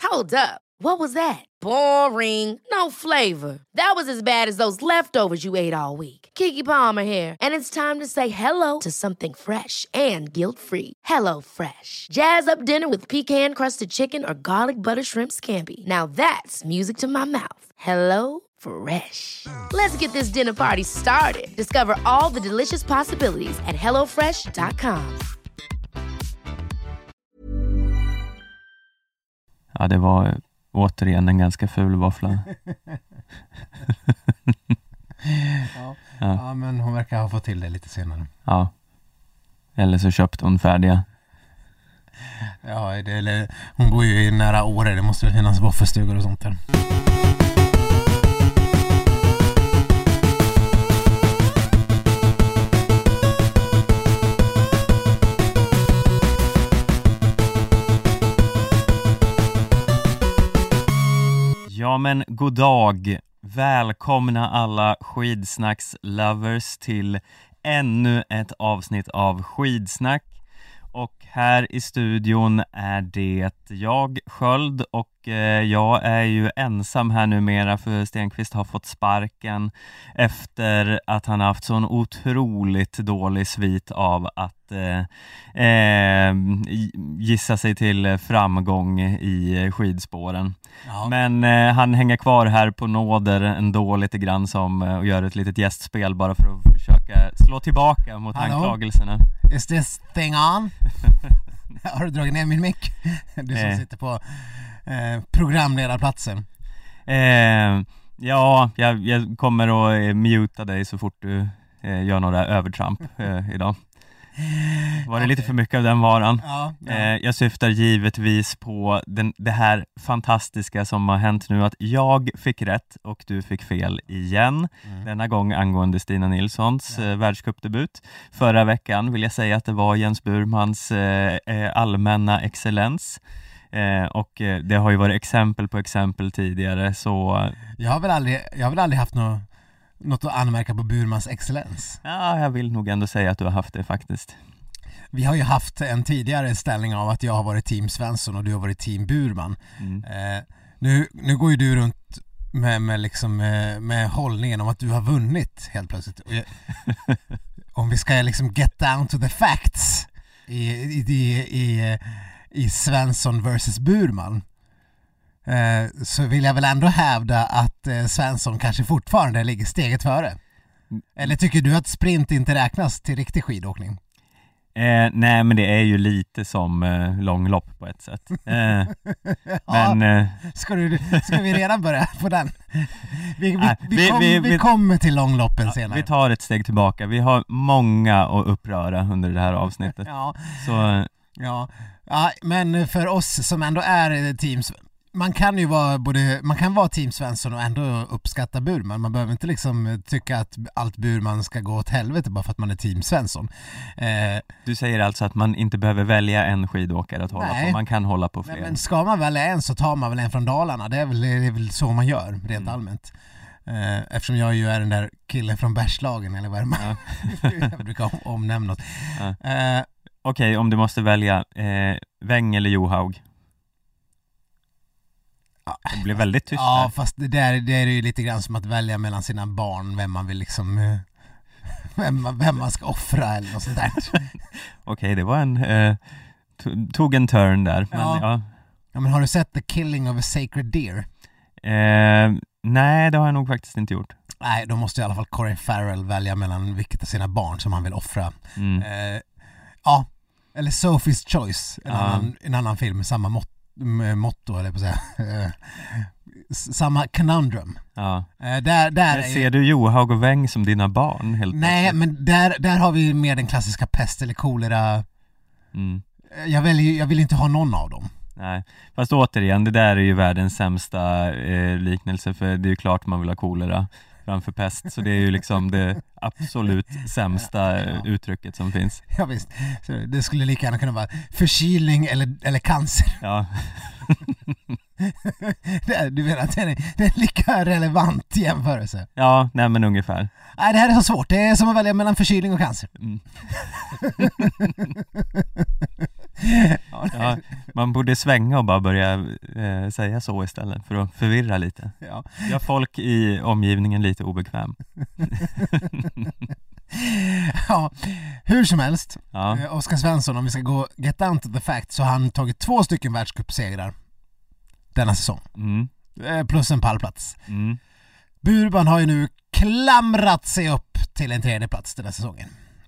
Hold up. What was that? Boring. No flavor. That was as bad as those leftovers you ate all week. Keke Palmer here, and it's time to say hello to something fresh and guilt-free. Hello Fresh. Jazz up dinner with pecan-crusted chicken or garlic butter shrimp scampi. Now that's music to my mouth. Hello Fresh. Let's get this dinner party started. Discover all the delicious possibilities at hellofresh.com. Ja, det var återigen en ganska ful våffla. Ja, men hon verkar ha fått till det lite senare. Ja. Eller så köpte hon färdiga. Ja, hon bor ju i nära Åre. Det måste väl finnas våffelstugor och sånt där. Ja, men god dag. Välkomna alla skidsnacks-lovers till ännu ett avsnitt av Skidsnack. Och här i studion är det jag, Sköld, och jag är ju ensam här numera för Stenqvist har fått sparken efter att han haft sån otroligt dålig svit av att gissa sig till framgång i skidspåren. Ja. Men han hänger kvar här på nåder ändå lite grann och gör ett litet gästspel bara för att försöka slå tillbaka mot anklagelserna. Is this thing on? Har du dragit ner min mick? Du som sitter på programledarplatsen. Ja, jag kommer att muta dig så fort du gör några övertramp idag. Var det lite för mycket av den varan? Ja. Jag syftar givetvis på det här fantastiska som har hänt nu, att jag fick rätt och du fick fel igen. Denna gång angående Stina Nilssons världscupdebut. Förra veckan vill jag säga att det var Jens Burmans allmänna excellens. Och det har ju varit exempel på exempel tidigare, så jag har väl aldrig haft något att anmärka på Burmans excellens. Ja, jag vill nog ändå säga att du har haft det faktiskt. Vi har ju haft en tidigare ställning av att jag har varit team Svensson och du har varit team Burman. Nu går ju du runt med hållningen om att du har vunnit helt plötsligt. Om vi ska liksom get down to the facts i Svensson versus Burman, så vill jag väl ändå hävda att Svensson kanske fortfarande ligger steget före. Eller tycker du att sprint inte räknas till riktig skidåkning? Nej, men det är ju lite som långlopp på ett sätt. Men ska vi redan börja på den? Vi kommer till långloppen senare. Vi tar ett steg tillbaka. Vi har många att uppröra under det här avsnittet. Ja, men för oss som ändå är teams, man kan vara team Svensson och ändå uppskatta Burman. Man behöver inte liksom tycka att allt Burman ska gå åt helvete bara för att man är team Svensson. Du säger alltså att man inte behöver välja en skidåkare att hålla på. Man kan hålla på fler. Men ska man välja en så tar man väl en från Dalarna. Det är väl så man gör rent allmänt. Eftersom jag ju är den där killen från Bergslagen eller vad det är. Jag brukar omnämna något. Okej, om du måste välja Weng eller Johaug? Det blir väldigt tyst. Ja, fast det är ju lite grann som att välja mellan sina barn, vem man vill liksom vem man ska offra eller något sånt där. Okej, det var tog en turn där. Ja, men har du sett The Killing of a Sacred Deer? Nej, det har jag nog faktiskt inte gjort. Nej, då måste i alla fall Colin Farrell välja mellan vilket av sina barn som han vill offra. Ja, eller Sophie's Choice, en annan film med samma motto eller på att säga. Samma conundrum. Ja. Där ser du Johaug och Weng som dina barn helt Nej, plötsligt? Men där har vi mer den klassiska pest eller kolera. Jag vill inte ha någon av dem. Nej, fast återigen, det där är ju världens sämsta liknelse, för det är ju klart man vill ha kolera framför pest, så det är ju liksom det absolut sämsta uttrycket som finns. Ja visst, så det skulle lika gärna kunna vara förkylning eller cancer. Ja. Du vet att det är lika relevant jämförelse. Ja, nej men ungefär. Nej, det här är så svårt. Det är som att välja mellan förkylning och cancer. Ja, Man borde svänga och bara börja säga så istället för att förvirra lite. Ja. Gör folk i omgivningen lite obekväm. Ja, hur som helst. Ja. Oskar Svensson, om vi ska gå get down to the fact, så har han tagit 2 stycken världscupsegrar denna säsong. Plus en pallplats. Burban har ju nu klamrat sig upp till en 3:e plats den här säsongen.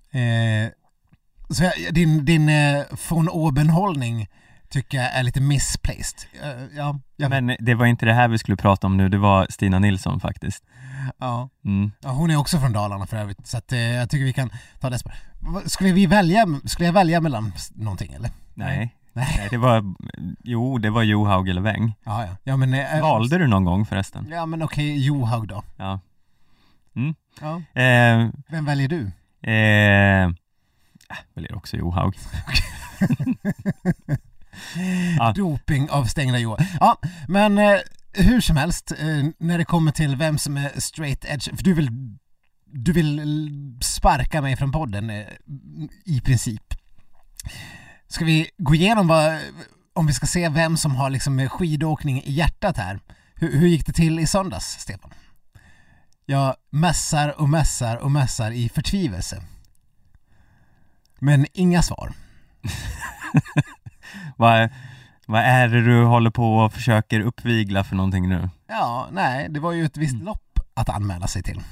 Så din von Oben-hållning tycker jag är lite misplaced. Men det var inte det här vi skulle prata om nu, det var Stina Nilsson faktiskt. Ja. Ja, hon är också från Dalarna för övrigt, så att, jag tycker vi kan ta det. Skulle jag välja mellan någonting eller? Nej, det var Johaug eller Weng. Ja, men valde du någon gång förresten? Ja, men okej, Johaug då. Ja. Ja. Vem väljer du? Väljer också Johaug. Doping av stängda Johaug. Ja, men hur som helst, när det kommer till vem som är straight edge, för du vill sparka mig från podden i princip. Ska vi gå igenom om vi ska se vem som har liksom skidåkning i hjärtat här? Hur gick det till i söndags, Stefan? Jag mässar i förtvivelse. Men inga svar. Vad är det du håller på och försöker uppvigla för någonting nu? Ja, nej, det var ju ett visst lopp att anmäla sig till.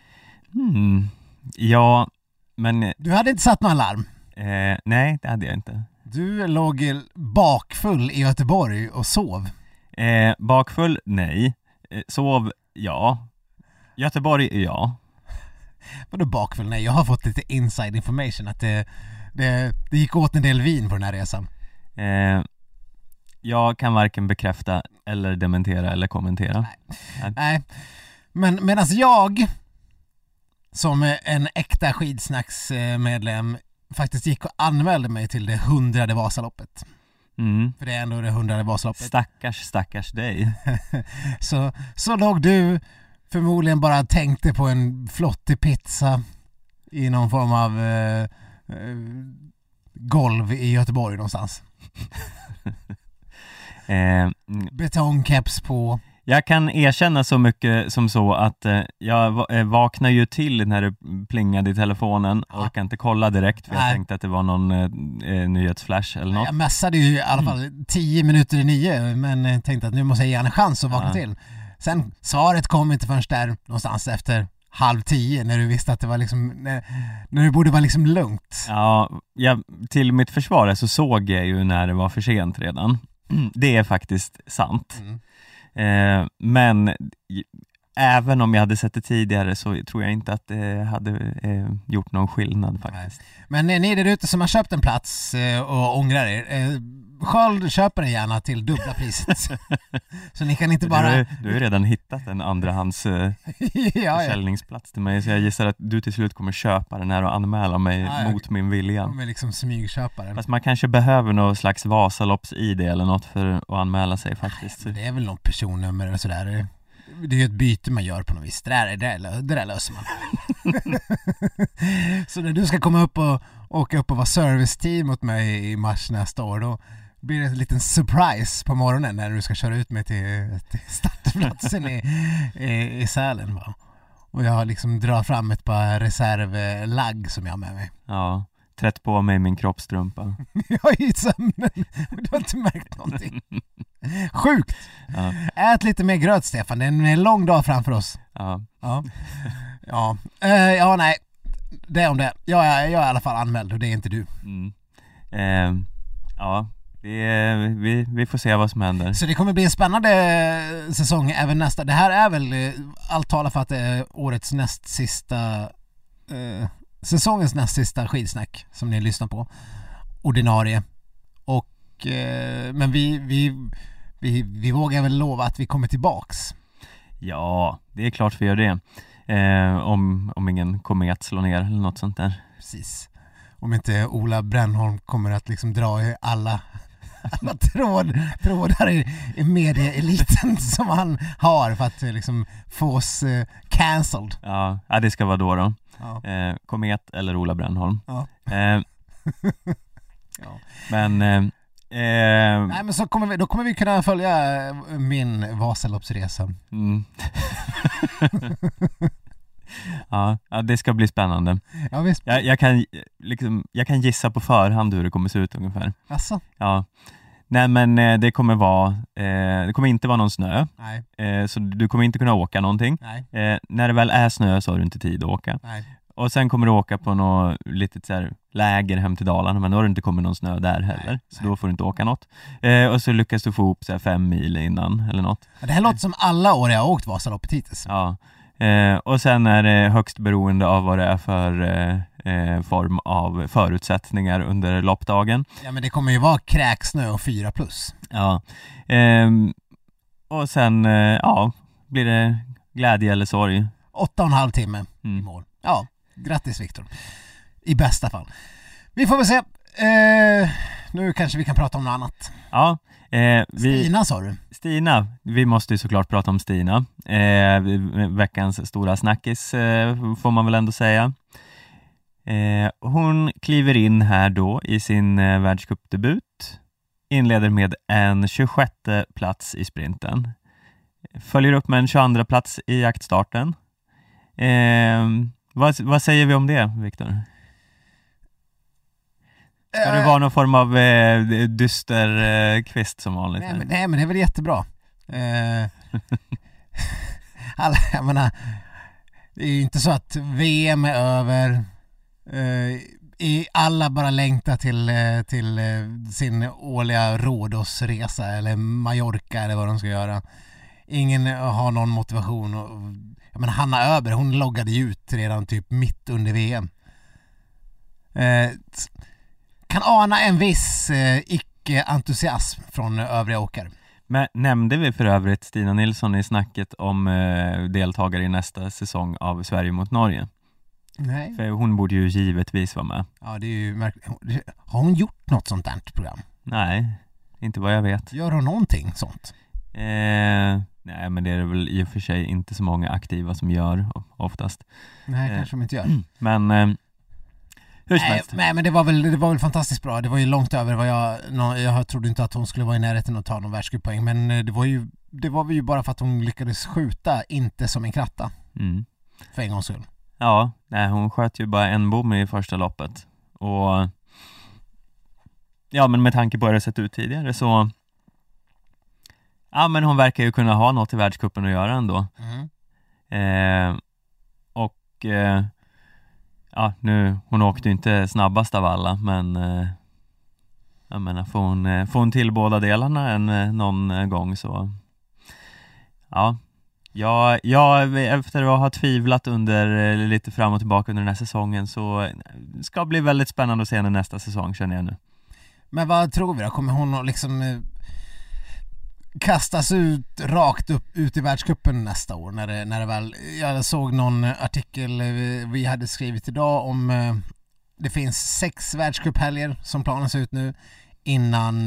Ja, men... Du hade inte satt någon alarm? Nej, det hade jag inte. Du låg bakfull i Göteborg och sov? Bakfull, nej. Sov, ja. Göteborg, ja. Vadå bakfull? Nej, jag har fått lite inside information att det gick åt en del vin på den här resan. Jag kan varken bekräfta eller dementera eller kommentera. Nej. Men medan jag som en äkta skidsnacksmedlem faktiskt gick och anmälde mig till det 100:e Vasaloppet. För det är ändå det 100:e Vasaloppet. Stackars dig. så låg du förmodligen bara tänkte på en flottig pizza i någon form av golv i Göteborg någonstans. Betongkeps på. Jag kan erkänna så mycket som så att jag vaknade ju till när det plingade i telefonen. Orkade inte kolla direkt för jag tänkte att det var någon nyhetsflash eller något. Jag mässade ju i alla fall 10 minuter i 9, men tänkte att nu måste jag ge en chans att vakna till. Sen svaret kom inte förrän där någonstans efter 9:30 när du visste att det var liksom när det borde vara liksom lugnt. Ja, till mitt försvar så såg jag ju när det var för sent redan. Det är faktiskt sant. Men även om jag hade sett det tidigare så tror jag inte att det hade gjort någon skillnad faktiskt. Men ni där ute som har köpt en plats och ångrar er, Sköld köper den gärna till dubbla priset. Så ni kan inte bara... Du har redan hittat en andrahands försäljningsplats till mig, så jag gissar att du till slut kommer köpa den här och anmäla mig mot min vilja. Jag kommer liksom smygköpa den. Fast man kanske behöver någon slags Vasalopps-ID eller något för att anmäla sig faktiskt. Nej, det är väl någon personnummer eller sådär. Det är ju ett byte man gör på något vis. Det där löser man. Så när du ska komma upp och åka upp och vara serviceteam åt mig i mars nästa år, då blir det en liten surprise på morgonen när du ska köra ut mig till startplatsen i Sälen. Va? Och jag liksom drar fram ett par reservlagg som jag har med mig. Ja, trätt på mig min kroppstrumpa. Jag är i sömnen. Du har inte märkt någonting. Sjukt. Ja. Ät lite mer gröt, Stefan. Det är en lång dag framför oss. Ja, nej. Det är om det. Jag är i alla fall anmäld och det är inte du. Ja, vi får se vad som händer. Så det kommer bli en spännande säsong även nästa. Det här är väl, allt talar för att det är årets näst sista säsongens näst sista skidsnack som ni lyssnar på. Ordinarie. Och men vi vågar väl lova att vi kommer tillbaks. Ja, det är klart vi gör det. Om ingen komet slår ner eller något sånt där. Precis. Om inte Ola Brännholm kommer att liksom dra i alla trådar i medieeliten som han har för att liksom få oss cancelled. Ja, det ska vara då. Ja. Komet eller Ola Brännholm. Ja. Men Nej, men då kommer vi kunna följa min Vasaloppsresa. Ja, det ska bli spännande. Ja, visst. Jag kan gissa på förhand hur det kommer se ut ungefär. Asså? Ja. Nej, men det kommer inte vara någon snö. Nej. Så du kommer inte kunna åka någonting. Nej. När det väl är snö så har du inte tid att åka. Nej. Och sen kommer du åka på något litet så här läger hem till Dalarna, men då har det inte kommit någon snö där heller. Så då får du inte åka något. Och så lyckas du få ihop så här 5 mil innan eller något. Det här låter som alla år jag har åkt Vasaloppet hittills. Ja. Och sen är det högst beroende av vad det är för form av förutsättningar under loppdagen. Ja, men det kommer ju vara kräksnö och 4+. Ja. Och sen blir det glädje eller sorg. 8,5 timme i mål. Ja, grattis Viktor. I bästa fall. Vi får väl se. Nu kanske vi kan prata om något annat. Ja. Stina sa du? Stina, vi måste ju såklart prata om Stina. Veckans stora snackis får man väl ändå säga. Hon kliver in här då i sin världscupdebut. Inleder med en 26:e plats i sprinten. Följer upp med en 22:a plats i jaktstarten. Vad säger vi om det, Viktor? Ska det vara någon form av dyster kvist som vanligt? Nej, men det är väl jättebra. Jag menar, det är ju inte så att VM är över. Alla bara längtar till sin årliga Rhodosresa eller Mallorca eller vad de ska göra. Ingen har någon motivation. Jag menar, Hanna Öberg, hon loggade ut redan typ mitt under VM. Kan ana en viss icke-entusiasm från övriga åkare. Men nämnde vi för övrigt Stina Nilsson i snacket om deltagare i nästa säsong av Sverige mot Norge? Nej. För hon borde ju givetvis vara med. Ja, det är ju har hon gjort något sånt där program? Nej, inte vad jag vet. Gör hon någonting sånt? Nej, men det är väl i och för sig inte så många aktiva som gör oftast. Nej, kanske de inte gör. Men hur som helst. Nej, men det var väl fantastiskt bra. Det var ju långt över vad jag trodde inte att hon skulle vara i närheten att ta någon världscuppoäng, men det var ju bara för att hon lyckades skjuta inte som en kratta. För en gångs skull. Ja, nej, hon sköt ju bara en bom i första loppet. Och ja, men med tanke på hur det sett ut tidigare så men hon verkar ju kunna ha något i världscupen att göra ändå. Hon åkte ju inte snabbast av alla, men jag menar, får hon till båda delarna någon gång så jag efter att ha tvivlat under lite fram och tillbaka under den här säsongen, så ska bli väldigt spännande att se henne nästa säsong, känner jag nu. Men vad tror vi då? Kommer hon liksom kastas rakt ut i världscupen nästa år när det väl, jag såg någon artikel vi hade skrivit idag om det finns 6 världscuphelger som planas ut nu innan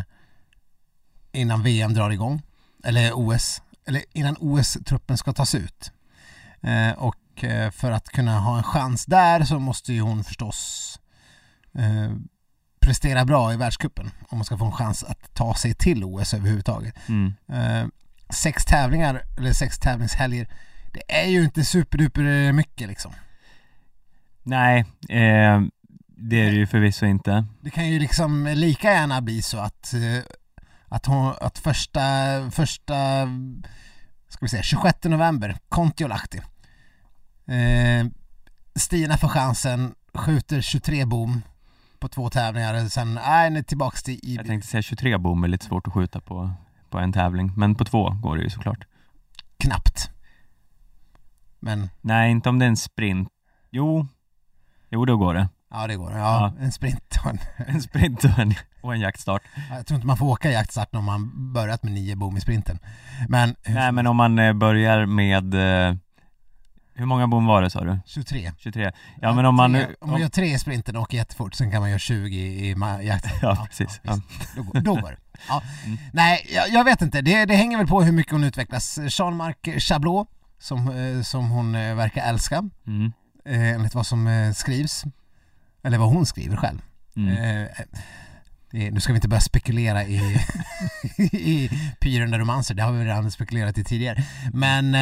VM drar igång, eller OS, eller innan OS-truppen ska tas ut. Och för att kunna ha en chans där så måste ju hon förstås prestera bra i världscupen om man ska få en chans att ta sig till OS överhuvudtaget. 6 tävlingar eller 6 tävlingshelger, det är ju inte superduper mycket liksom. Nej, det är det ju förvisso inte. Det kan ju liksom lika gärna bli så att första ska vi säga 26 november Kontiolahti. Stina får chansen, skjuter 23 bom på 2 tävlingar, sen är tillbaks till Jag tänkte säga 23 bom är lite svårt att skjuta på en tävling, men på 2 går det ju såklart. Knappt. Men nej, inte om det är en sprint. Jo, då går det. Ja, det går. Ja. En sprint och en sprint och en jaktstart. Jag tror inte man får åka jaktstart om man börjat med 9 bom i sprinten. Men men om man börjar med hur många bom var det, sa du? 23. Ja, men om man gör 3 i sprinten och åker jättefort, sen kan man göra 20 i jakten. Ja, precis. Ja. Då går det. Ja. Nej, jag vet inte. Det hänger väl på hur mycket hon utvecklas. Jean-Marc Chablot, som hon verkar älska. Enligt vad som skrivs. Eller vad hon skriver själv. Nu ska vi inte börja spekulera i pyrande romanser. Det har vi redan spekulerat i tidigare. Men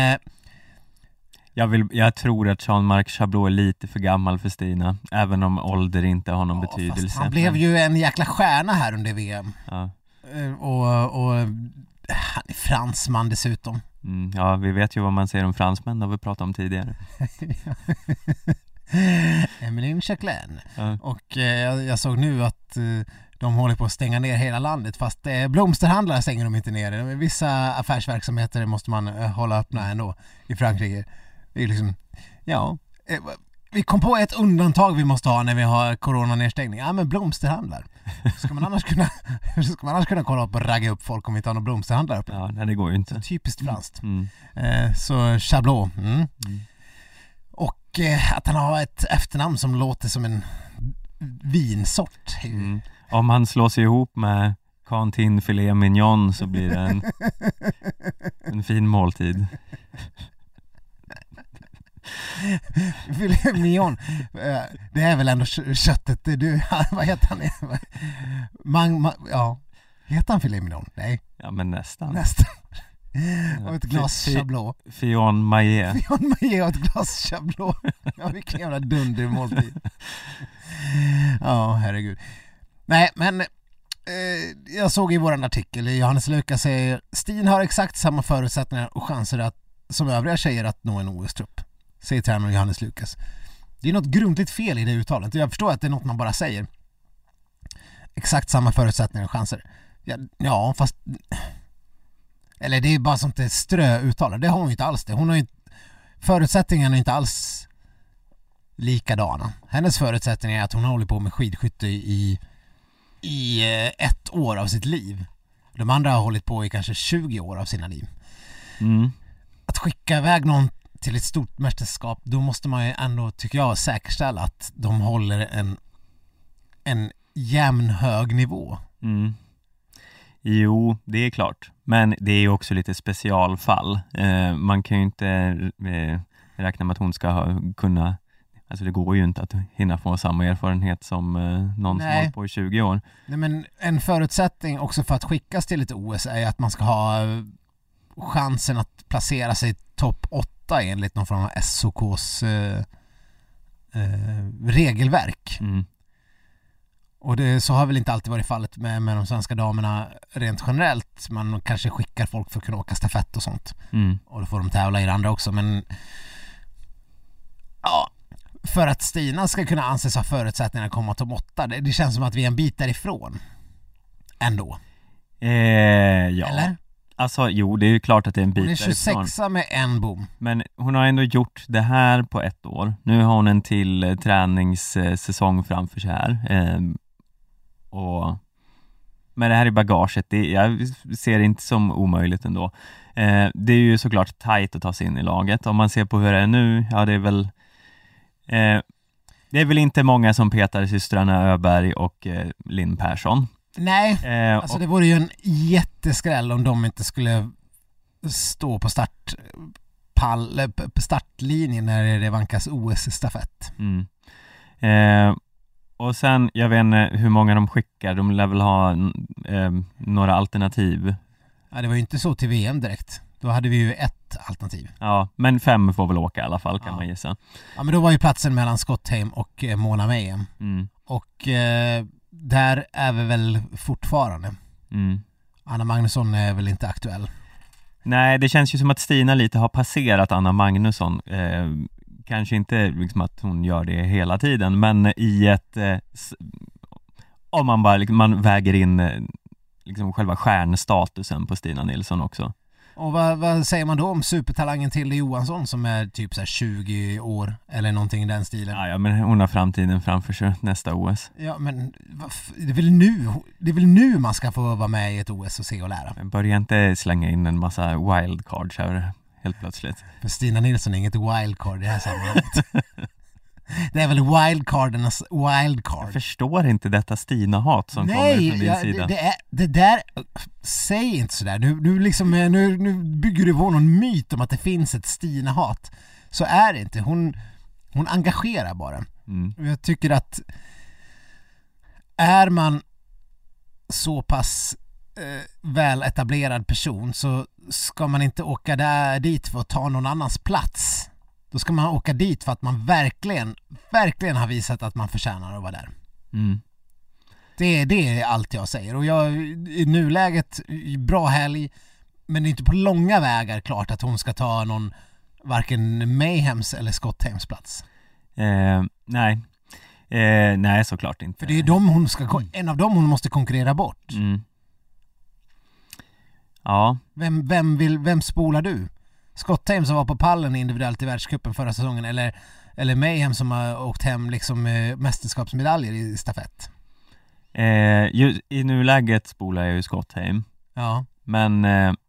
jag tror att Jean-Marc Chablot är lite för gammal för Stina, även om ålder inte har någon betydelse. Han blev ju en jäkla stjärna här under VM. Ja. Och han är fransman dessutom. Ja, vi vet ju vad man säger om fransmän, det har vi pratat om tidigare. Emmeline Jacquelin. Ja. Och jag såg nu att de håller på att stänga ner hela landet, fast blomsterhandlare stänger de inte ner. Vissa affärsverksamheter måste man hålla öppna ändå i Frankrike. Det är liksom, vi kom på ett undantag vi måste ha när vi har coronanedstängning. Ja, men blomsterhandlar. Ska man annars kunna kolla upp och ragga upp folk om vi inte har någon blomsterhandlare uppe? Ja, nej, det går ju inte. Så typiskt franskt. Så Chablot. Och att han har ett efternamn som låter som en vinsort. Om han slår sig ihop med Cantin Filet Mignon så blir det en fin måltid. Filet Mignon, det är väl ändå köttet. Vad heter han? Heter han Filet Mignon? Nej. Ja, men nästan. Och ett glas Chablot. Fion Maillet och ett glas Chablot. Ja, vilken jävla dundermåltid. Ja, herregud. Nej, men jag såg i våran artikel, Johannes Lukas säger Stin har exakt samma förutsättningar och chanser som övriga tjejer att nå en OS-trupp. Säger tränaren Johannes Lukas. Det är något grundligt fel i det uttalet. Jag förstår att det är något man bara säger. Exakt samma förutsättningar och chanser. Ja, fast... Eller det är bara sånt där ströuttalande. Det har hon ju inte alls det. Hon har ju... Förutsättningarna är inte alls likadana. Hennes förutsättningar är att hon håller på med skidskytte i 1 år av sitt liv. De andra har hållit på i kanske 20 år av sina liv. Att skicka iväg någon till ett stort mästerskap, då måste man ju ändå, tycker jag, säkerställa att de håller en jämn hög nivå. Jo, det är klart. Men det är ju också lite specialfall. Man kan ju inte räkna med att hon ska kunna... Alltså det går ju inte att hinna få samma erfarenhet som någon som har hållit på i 20 år. Nej, men en förutsättning också för att skickas till ett OS är att man ska ha chansen att placera sig topp 8 enligt någon form av SOKs regelverk. Och så har väl inte alltid varit fallet med de svenska damerna rent generellt. Man kanske skickar folk för att kunna åka stafett och sånt. Och då får de tävla i det andra också. Men ja, för att Stina ska kunna anses ha förutsättningar att komma topp 8, det känns som att vi är en bit därifrån ändå. Ja. Eller? Alltså, jo, det är ju klart att det är en bit därifrån. Hon är 26 med en bom. Men hon har ändå gjort det här på 1 år. Nu har hon en till träningssäsong framför sig här. Och med det här i bagaget, jag ser det inte som omöjligt ändå. Det är ju såklart tajt att ta sig in i laget. Om man ser på hur det är nu, ja, det är väl inte många som petar systrarna Öberg och Linn Persson. Nej, alltså det vore ju en jätteskräll om de inte skulle stå på startlinjen när det vankas OS-stafett. Och sen, jag vet inte hur många de skickar. De lär väl ha några alternativ. Ja, det var ju inte så till VM direkt. Då hade vi ju ett alternativ. Ja, men 5 får väl åka i alla fall, kan man gissa. Ja, men då var ju platsen mellan Skottheim och Mona Mayhem. Och där är vi väl fortfarande. Anna Magnusson är väl inte aktuell. Nej, det känns ju som att Stina lite har passerat Anna Magnusson. Kanske inte liksom att hon gör det hela tiden, men i ett... om man bara man väger in liksom själva stjärnstatusen på Stina Nilsson också. Och vad säger man då om supertalangen Tilde Johansson som är typ så här 20 år eller någonting i den stilen? Ja, men hon har framtiden framför sig nästa OS. Ja, men det är väl nu man ska få vara med i ett OS och se och lära. Men börja inte slänga in en massa wildcards här helt plötsligt. För Stina Nilsson är inget wildcard i det här sammanhanget. Det är väl wildcardernas wildcard. Jag förstår inte detta Stina-hat som kommer från din sida. Det där, säg inte sådär. Nu bygger du på någon myt om att det finns ett Stina-hat. Så är det inte. Hon engagerar bara. Och jag tycker att är man så pass väl etablerad person så ska man inte åka dit för att ta någon annans plats. Då ska man åka dit för att man verkligen har visat att man förtjänar att vara där. Det är allt jag säger. Och i nuläget, bra helg, men det är inte på långa vägar klart att hon ska ta någon varken Mayhems eller Scottheims plats. Nej. Nej, såklart inte. För det är en av dem hon måste konkurrera bort. Ja. Vem spolar du? Scottheim som var på pallen individuellt i världscupen förra säsongen eller Mayhem som har åkt hem liksom mästerskapsmedaljer i stafett? I nuläget spolar jag ju Scottheim. Ja. Men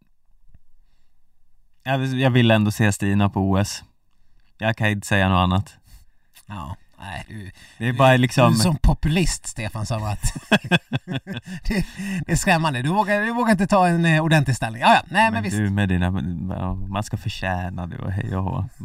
jag vill ändå se Stina på OS. Jag kan inte säga något annat. Ja, nej, det är bara liksom... Du är som populist, Stefan, som att det är skrämmande. Du vågar inte ta en ordentlig ställning. Ja, nej, men visst. Du med dina... Man ska förtjäna det och hej och hå.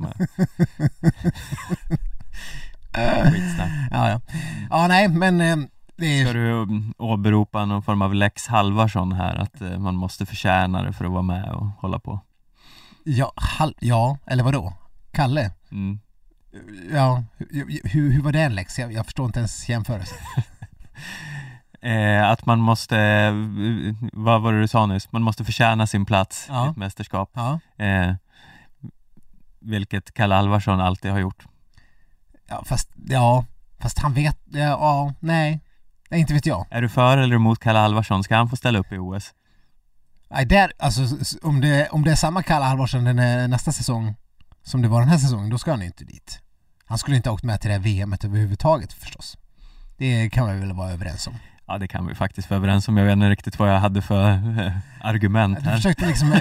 Ja, nej, men... Ska du åberopa någon form av Lex Halvarsson här, att man måste förtjäna det för att vara med och hålla på? Ja, eller vadå? Kalle? Ja, hur var det en Lex? Jag förstår inte ens jämförelsen. Att man måste, vad var det du sa nyss? Man måste förtjäna sin plats i ett mästerskap. Ja. Vilket Kalle Halvarsson alltid har gjort. Fast han vet, nej, inte vet jag. Är du för eller emot Kalle Halvarsson? Ska han få ställa upp i OS? Nej, alltså, om det är samma Kalle Halvarsson nästa säsong som det var den här säsongen, då ska han inte dit. Han skulle inte ha åkt med till det här VM:et överhuvudtaget förstås. Det kan vi väl vara överens om. Ja, det kan vi faktiskt vara överens om. Jag vet inte riktigt vad jag hade för argument här. Du försökte liksom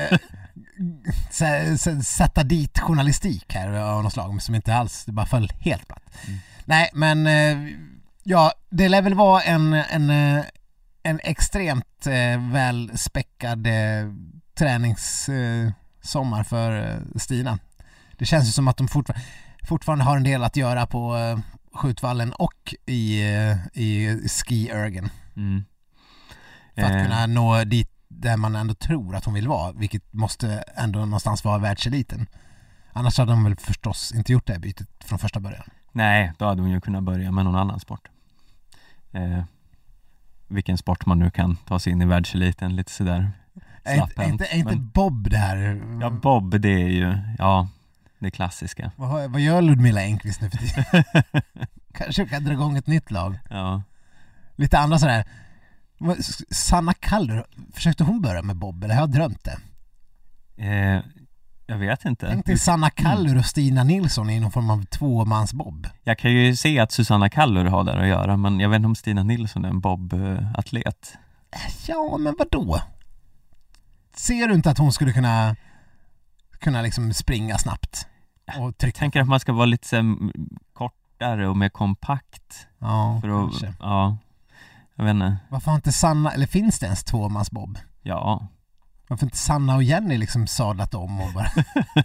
sätta dit journalistik här av något slag, men som inte alls, det bara föll helt platt. Nej, men det lär väl vara en extremt välspäckad träningssommar för Stina. Det känns ju som att de fortfarande har en del att göra på skjutvallen och i ski-ergen. För att kunna nå dit där man ändå tror att hon vill vara, vilket måste ändå någonstans vara världseliten. Annars hade de väl förstås inte gjort det här bytet från första början. Nej, då hade hon ju kunnat börja med någon annan sport. Vilken sport man nu kan ta sig in i världseliten lite sådär slapphänt. Är inte bob det här? Ja, bob, det är ju det klassiska. Vad gör Ludmilla Engqvist nu för tiden? Kanske kan dra igång ett nytt lag. Ja. Lite andra sådär. Sanna Kallur, försökte hon börja med bob eller har jag drömt det? Jag vet inte. Tänk dig Sanna Kallur och Stina Nilsson i någon form av tvåmansbob. Jag kan ju se att Susanna Kallur har där att göra, men jag vet inte om Stina Nilsson är en bob-atlet. Ja, men vadå? Ser du inte att hon skulle kunna liksom springa snabbt? Och jag tänker att man ska vara lite så kortare och mer kompakt. Ja, kanske. Jag vet inte. Varför har inte Sanna, eller finns det ens tvåmansbob? Ja. Varför inte Sanna och Jenny liksom sadlat om och bara...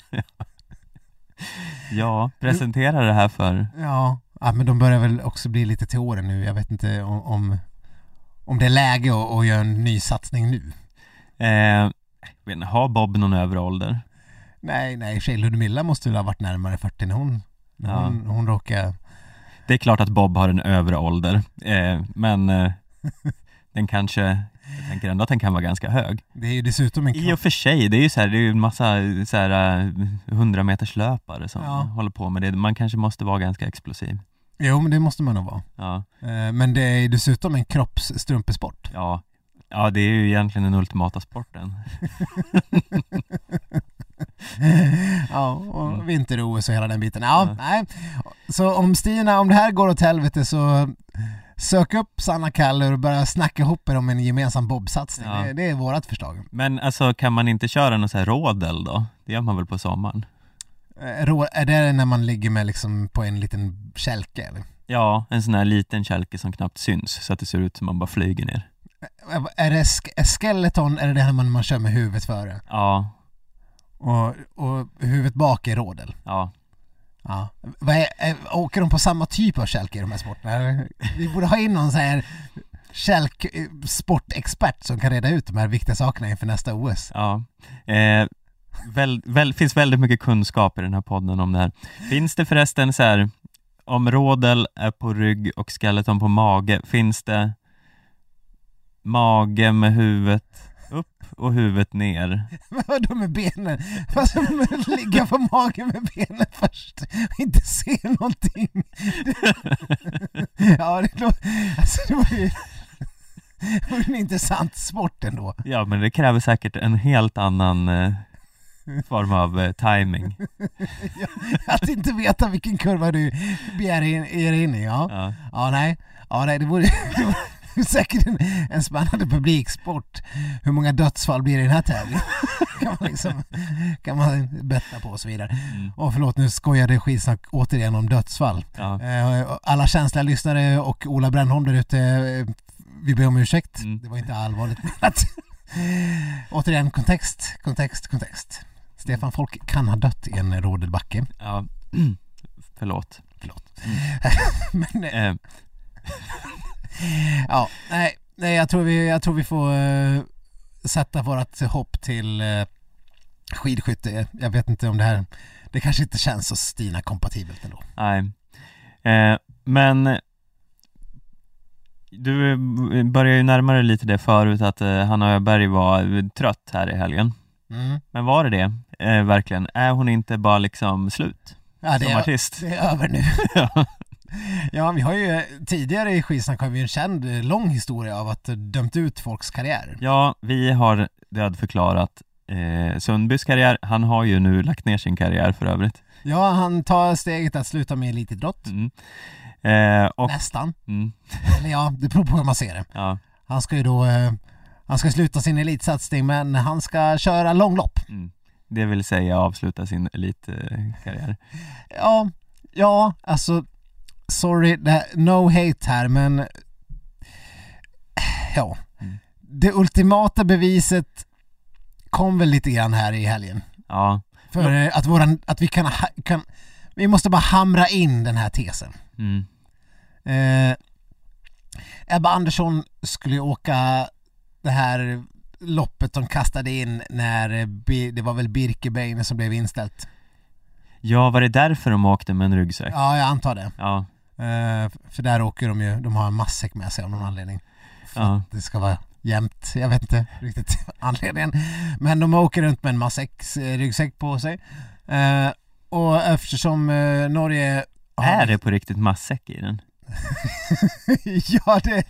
Ja, presentera det här för... Ja, men de börjar väl också bli lite till åren nu. Jag vet inte om det är läge att göra en ny satsning nu. Har Bob någon övre ålder? Nej, tjej Ludmilla måste väl ha varit närmare 40 när hon råkar... Det är klart att Bob har en övre ålder, men den kanske, jag tänker ändå att den kan vara ganska hög. Det är ju dessutom i och för sig, det är ju så här, det är ju en massa så här 100 meters löpare som håller på med det. Man kanske måste vara ganska explosiv. Jo, men det måste man nog vara. Ja. Men det är dessutom en kroppsstrumpesport. Ja, det är ju egentligen den ultimata sporten. Ja, och vinter-OS och hela den biten. Nej. Så om det här går åt helvete så sök upp Sanna Kallur och börja snacka ihop er om en gemensam bobsatsning. Ja. Det är vårat förslag. Men alltså, kan man inte köra någon så här rådel då? Det gör man väl på sommaren? Är det när man ligger med liksom på en liten kälke eller? Ja, en sån här liten kälke som knappt syns så att det ser ut som man bara flyger ner. Är det skeleton, är det här man kör med huvudet före? Ja. Och huvudet bak är rådel? Ja. Åker de på samma typ av kälke i de här sporterna? Vi borde ha in någon så här sportexpert som kan reda ut de här viktiga sakerna inför nästa OS. Ja. Finns väldigt mycket kunskap i den här podden om det här. Finns det förresten så här, om Rodel är på rygg och Skeleton på mage, finns det mage med huvudet upp och huvudet ner? Vadå med benen? Fast ligga på magen med benen först och inte se någonting. Ja, det var ju en intressant sport ändå. Ja, men det kräver säkert en helt annan form av timing. Ja, att inte veta vilken kurva du begär in i. Ja, nej, det vore säkert en spännande publiksport. Hur många dödsfall blir det i den här tävlingen? kan man betta på och så vidare. Och förlåt, nu skojade skitsnack återigen om dödsfall. Ja. Alla känsliga lyssnare och Ola Brännholm där ute, vi ber om ursäkt. Det var inte allvarligt menat. Återigen, kontext. Stefan Folk kan ha dött i en rodelbacke. Ja, förlåt. Men, ja, nej, jag tror vi får sätta vårat hopp till skidskytte. Jag vet inte om det kanske inte känns så Stina-kompatibelt ändå. Nej, men du börjar ju närmare lite det förut att Hanna Öberg var trött här i helgen. Men var det verkligen? Är hon inte bara liksom slut som artist? Det är över nu. Ja, vi har ju tidigare i Skitsnack har vi en känd lång historia av att dömt ut folks karriär. Ja, vi har dödförklarat Sundbys karriär. Han har ju nu lagt ner sin karriär för övrigt. Ja, han tar steget att sluta med elitidrott. Nästan. Eller ja, det beror på hur man ser det. Ja. Han ska ju då han ska sluta sin elitsatsning, men han ska köra långlopp. Det vill säga avsluta sin elitkarriär. Ja, alltså sorry, no hate här, men ja. Det ultimata beviset kom väl lite grann här i helgen. Ja. För att vi kan vi måste bara hamra in den här tesen. Ebba Andersson skulle åka det här loppet de kastade in när det var väl Birkebein som blev inställt. Ja, var det därför de åkte med en ryggsäck? Ja, jag antar det. Ja. För där åker de har en matsäck med sig av någon anledning. För att det ska vara jämnt. Jag vet inte riktigt anledningen. Men de åker runt med en ryggsäck på sig. Och eftersom Norge... Är det på riktigt matsäck i den? Ja, det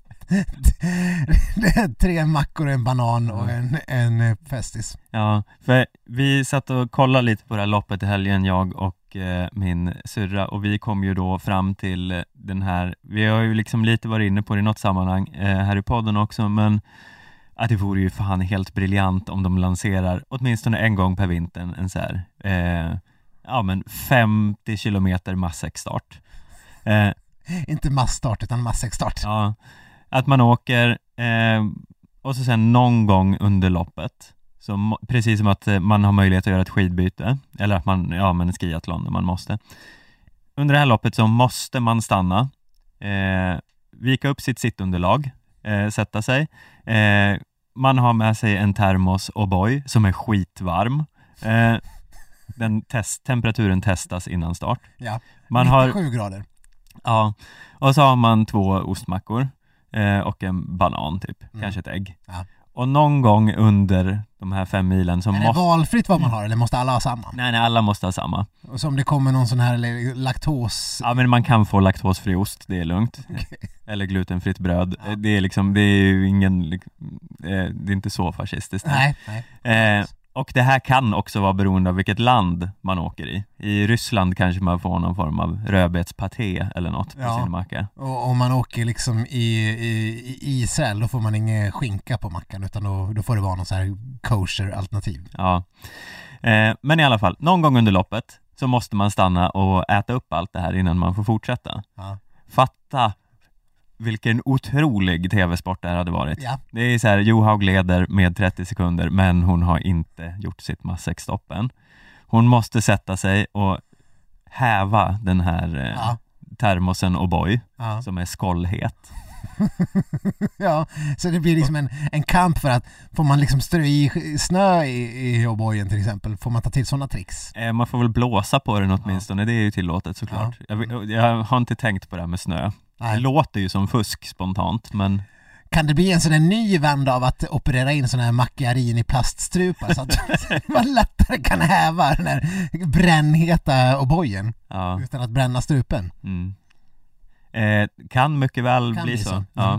är 3 mackor, en banan och en festis. Ja, för vi satt och kollade lite på det här loppet i helgen, jag och min syrra, och vi kom ju då fram till den här, vi har ju liksom lite varit inne på det i något sammanhang här i podden också, men att det vore ju fan helt briljant om de lanserar åtminstone en gång per vintern en så här 50 kilometer massäckstart. Inte massstart utan massäckstart. Ja, att man åker och så sen någon gång under loppet, så precis som att man har möjlighet att göra ett skidbyte eller att man en skiathlon när man måste. Under det här loppet så måste man stanna, vika upp sitt sittunderlag, sätta sig. Man har med sig en termos och boy som är skitvarm. Temperaturen testas innan start. Ja, man 97 grader. Ja, och så har man 2 ostmackor och en banan typ, kanske ett ägg. Ja. Och någon gång under de här 5 milen så måste... Är det valfritt vad man har eller måste alla ha samma? Nej, alla måste ha samma. Och så om det kommer någon sån här laktos... Ja, men man kan få laktosfri ost, det är lugnt. Okay. Eller glutenfritt bröd. Ja. Det är ju ingen... det är inte så fascistiskt. Nej. Och det här kan också vara beroende av vilket land man åker i. I Ryssland kanske man får någon form av rödbetspaté eller något på sin macka. Och om man åker liksom i Israel, då får man ingen skinka på mackan, utan då får det vara någon så här kosher-alternativ. Ja, men i alla fall, någon gång under loppet så måste man stanna och äta upp allt det här innan man får fortsätta. Ja. Fatta vilken otrolig tv-sport det här hade varit. Ja. Det är så här, Johaug leder med 30 sekunder, men hon har inte gjort sitt massäckstopp än. Hon måste sätta sig och häva den här termosen och boy som är skållhet. Ja, så det blir liksom en kamp för att får man liksom strö i snö i O'boyen till exempel, får man ta till sådana tricks? Man får väl blåsa på den åtminstone, det är ju tillåtet såklart. Jag har inte tänkt på det här med snö. Nej. Det låter ju som fusk spontant, men... Kan det bli en sån här ny vända av att operera in sån här macchiarin i plaststrupar så att man lättare kan häva den här brännheta O'boyen utan att bränna strupen? Kan mycket väl bli så. Ja.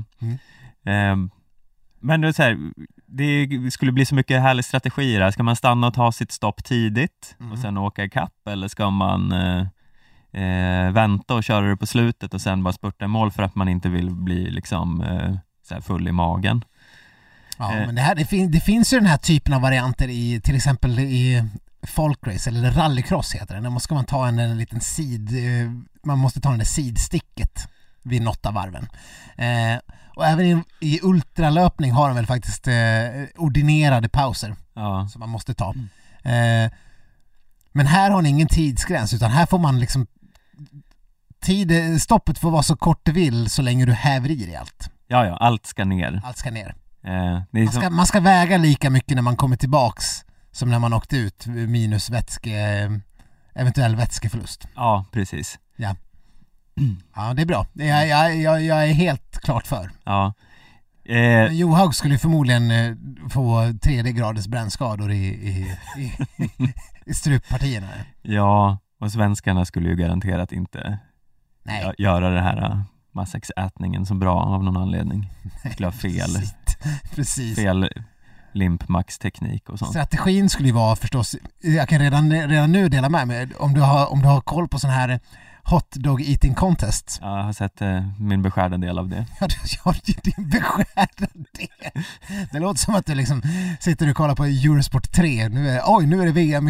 Men det är så här, det skulle bli så mycket härlig strategi där. Ska man stanna och ta sitt stopp tidigt och sen åka i kapp, eller ska man vänta och köra det på slutet och sen bara spurta i mål för att man inte vill bli liksom så här full i magen? Ja, men det finns ju den här typen av varianter i till exempel i folkrace eller rallycross heter det. Då måste man ta en liten man måste ta den där sidsticket vid något av varven. Och även i ultralöpning har de väl faktiskt ordinerade pauser som man måste ta. Men här har ni ingen tidsgräns, utan här får man liksom stoppet får vara så kort det vill så länge du häver i dig allt. Ja, allt ska ner. Allt ska ner. Man ska väga lika mycket när man kommer tillbaks som när man åkte ut, minus eventuell vätskeförlust. Ja, precis. Ja. Ja, det är bra. Jag är helt klart för. Ja. Johaug skulle förmodligen få 3D graders brännskador i struppartierna. Ja, och svenskarna skulle ju garanterat inte göra det här massätsätningen så bra av någon anledning. Det skulle ha fel. Precis. Fel limpmax-teknik och sånt. Strategin skulle ju vara förstås, jag kan redan nu dela med mig, om du har koll på sån här hot dog eating contest. Ja, jag har sett min beskärda del av det. Ja, du har din beskärda del. Det låter som att du liksom sitter och kollar på Eurosport 3. Nu är det VM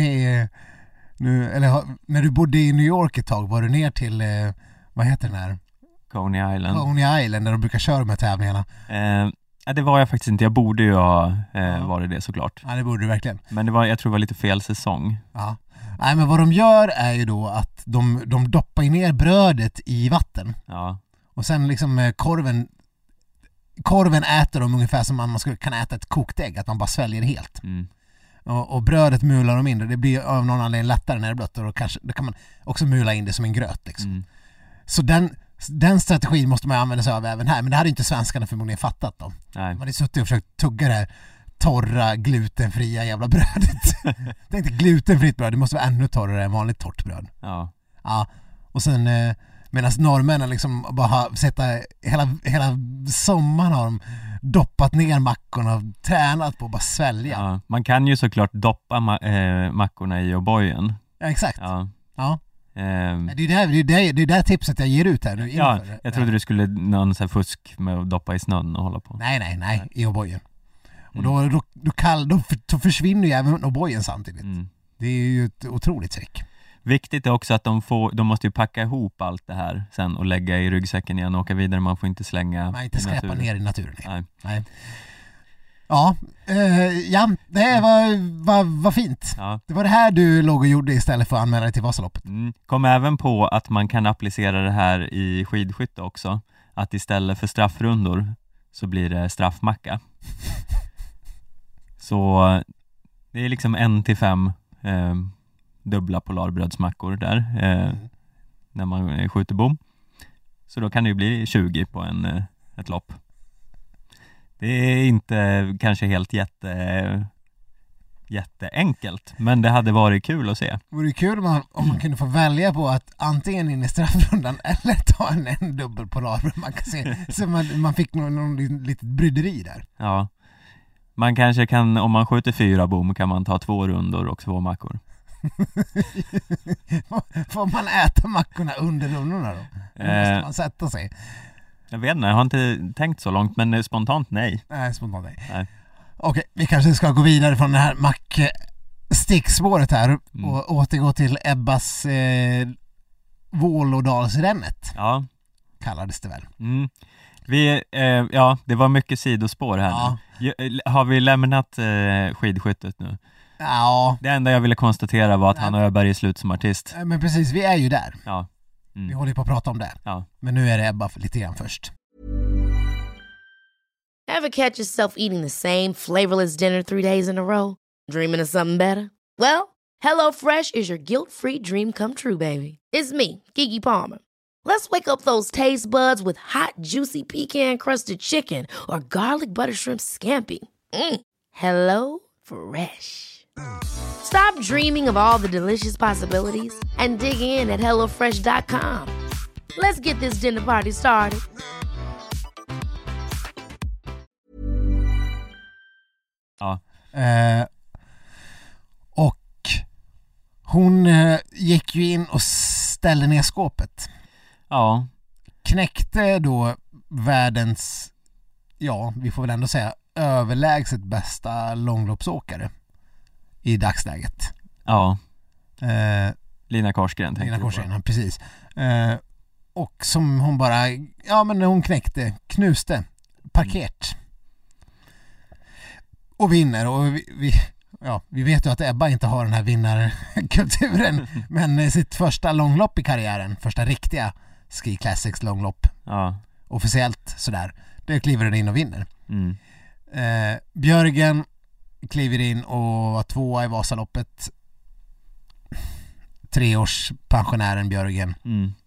när du bodde i New York ett tag, var du ner till vad heter den här? Coney Island där de brukar köra de här tävlingarna. Det var jag faktiskt inte. Jag borde ju ha varit det såklart. Ja, det borde du verkligen. Men jag tror det var lite fel säsong. Ja. Nej, men vad de gör är ju då att de doppar ner brödet i vatten. Ja. Och sen liksom korven äter de ungefär som man skulle kan äta ett kokt ägg, att man bara sväljer det helt. Och brödet mular de in, det blir av någon anledning lättare när det är blött, och då kan man också mula in det som en gröt liksom. Så den strategin måste man använda sig av även här, men det hade inte svenskarna förmodligen fattat då. Nej. Man hade suttit och försökt tugga det här torra, glutenfria jävla brödet. Det är inte glutenfritt bröd, det måste vara ännu torrare än vanligt torrt bröd. Ja. Och sen medan norrmännen liksom bara har hela sommaren har de doppat ner mackorna och tränat på att bara svälja. Ja, man kan ju såklart doppa mackorna i O'boyen. Ja, exakt. Ja. Det är det tipset jag ger ut här nu. Ja, jag trodde du skulle någon så här fusk med att doppa i snön och hålla på. Nej, i O'boyen. Och då försvinner ju även O'boyen samtidigt. Det är ju ett otroligt trick. Viktigt är också att de måste ju packa ihop allt det här sen och lägga i ryggsäcken igen och åka vidare. Man får inte slänga. Man inte skräpa ner i naturen. Nej. Ja, det var fint. Ja. Det var det här du låg och gjorde istället för att anmäla dig till Vasaloppet. Kom även på att man kan applicera det här i skidskytte också. Att istället för straffrundor så blir det straffmacka. Så det är liksom 1-5 dubbla polarbrödsmackor där när man skjuter bom. Så då kan det ju bli 20 på ett lopp. Det är inte kanske helt jätteenkelt, men det hade varit kul att se. Det vore kul om man kunde få välja på att antingen in i straffrundan eller ta en dubbel polarbröd. Man kan se så man fick någon litet bryderi där. Ja. Man kanske kan, om man skjuter 4 bom kan man ta 2 rundor och 2 mackor. Får man äta mackorna under rundorna då? Måste man sätta sig? Jag vet inte, jag har inte tänkt så långt, men spontant nej. Nej, spontant nej. Okej, vi kanske ska gå vidare från det här stickspåret här och återgå till Ebbas Vålådalsrännet. Ja. Kallades det väl. Det var mycket sidospår här nu. Har vi lämnat skidskyttet nu? Ja. Det enda jag ville konstatera var att han Öberg är slut som artist. Men precis, vi är ju där. Ja. Vi håller på att prata om det. Ja. Men nu är det Ebba lite grann först. Ever catch yourself eating the same flavorless dinner 3 days in a row? Dreaming of something better? Well, HelloFresh is your guilt-free dream come true, baby. It's me, Keke Palmer. Let's wake up those taste buds with hot, juicy pecan-crusted chicken or garlic butter shrimp scampi. Hello Fresh. Stop dreaming of all the delicious possibilities and dig in at HelloFresh.com. Let's get this dinner party started. Ja. Och hon gick ju in och ställde ner skåpet. Ja. Knäckte då världens, ja, vi får väl ändå säga överlägset bästa långloppsåkare i dagsläget. Ja. Lina Korsgren tänkte Lina Korsgren, precis. Och som hon bara, ja men hon knuste parkert. Och vinner, och vi vet ju att Ebba inte har den här vinnarkulturen, men sitt första långlopp i karriären, första riktiga Ski Classics långlopp, officiellt sådär, det kliver den in och vinner. Björgen kliver in och var 2 i Vasaloppet, 3-årspensionären Björgen.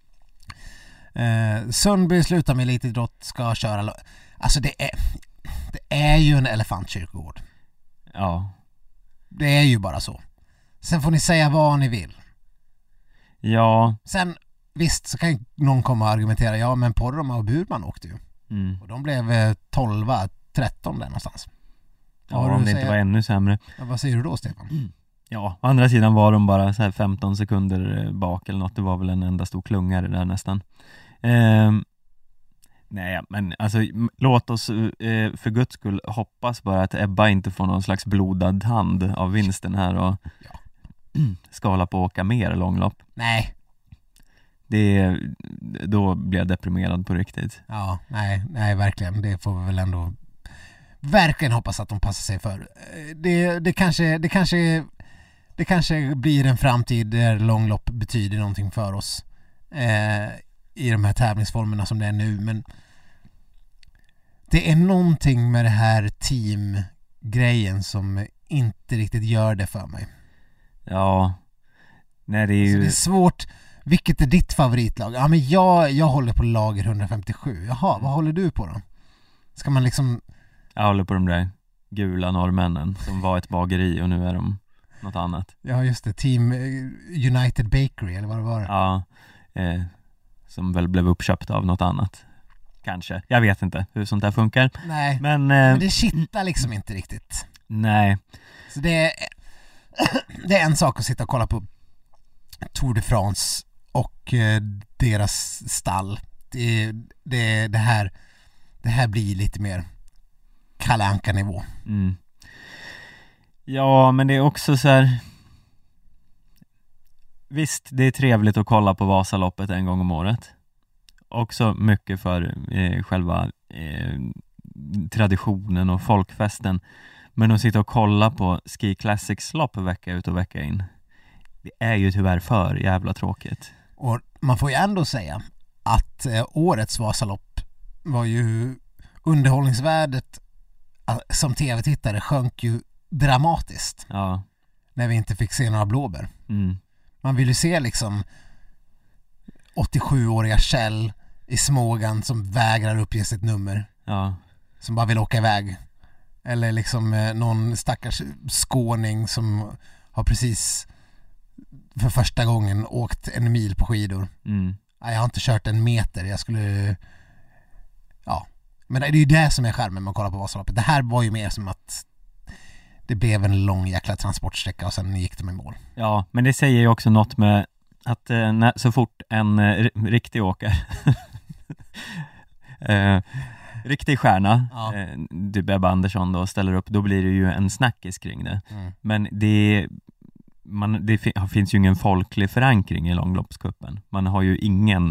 Sundby slutar med elitidrott, ska köra, alltså det är ju en elefantkyrkogård. Ja. Det är ju bara så. Sen får ni säga vad ni vill. Ja. Sen, visst så kan ju någon komma och argumentera, ja men Poromaa och Burman åkte ju. Och de blev 12-13 där någonstans. Ja, om det inte var ännu sämre. Ja, vad säger du då, Stefan? Ja, å andra sidan var de bara så här 15 sekunder bak eller något. Det var väl en enda stor klungare där nästan. Nej, men alltså låt oss för guds skull hoppas bara att Ebba inte får någon slags blodad hand av vinsten här och ska hålla på att åka mer långlopp. Nej. Då blir jag deprimerad på riktigt. Ja, nej verkligen. Det får vi väl ändå verkligen hoppas att de passar sig för. Det kanske blir en framtid där långlopp betyder någonting för oss i de här tävlingsformerna som det är nu, men det är någonting med det här teamgrejen som inte riktigt gör det för mig. Ja. Nej, det är ju... Alltså, det är svårt. Vilket är ditt favoritlag? Ja, men jag håller på lager 157. Jaha, vad håller du på då? Ska man liksom... Jag håller på de där gula norrmännen som var ett bageri och nu är de något annat. Ja, just det. Team United Bakery, eller vad det var. Ja, som väl blev uppköpt av något annat. Kanske. Jag vet inte hur sånt där funkar. Nej, men det kittar liksom inte riktigt. Nej. Så det är en sak att sitta och kolla på Tour de France och deras stall. Det här blir lite mer Kalle Anka-nivå. Ja, men det är också så här... Visst, det är trevligt att kolla på Vasaloppet en gång om året. Också mycket för själva traditionen och folkfesten. Men att sitta och kolla på Ski Classics lopp vecka ut och vecka in, det är ju tyvärr för jävla tråkigt. Och man får ju ändå säga att årets Vasalopp var ju underhållningsvärdet som tv-tittare sjönk ju dramatiskt. Ja. När vi inte fick se några blåbär. Man vill ju se liksom 87-åriga Kjell i Smågan som vägrar uppge sitt nummer. Ja. Som bara vill åka iväg. Eller liksom någon stackars skåning som har precis för första gången åkt 1 mil på skidor. Jag har inte kört 1 meter. Jag skulle... Ja. Men det är ju det som är skärmen med att kolla på Vasaloppet. Det här var ju mer som att det blev en lång jäkla transportsträcka och sen gick de i mål. Ja, men det säger ju också något med att så fort en riktig åkare riktig stjärna, typ Ebba Andersson då ställer upp, då blir det ju en snackis kring det. Men det finns ju ingen folklig förankring i långloppskuppen. Man har ju ingen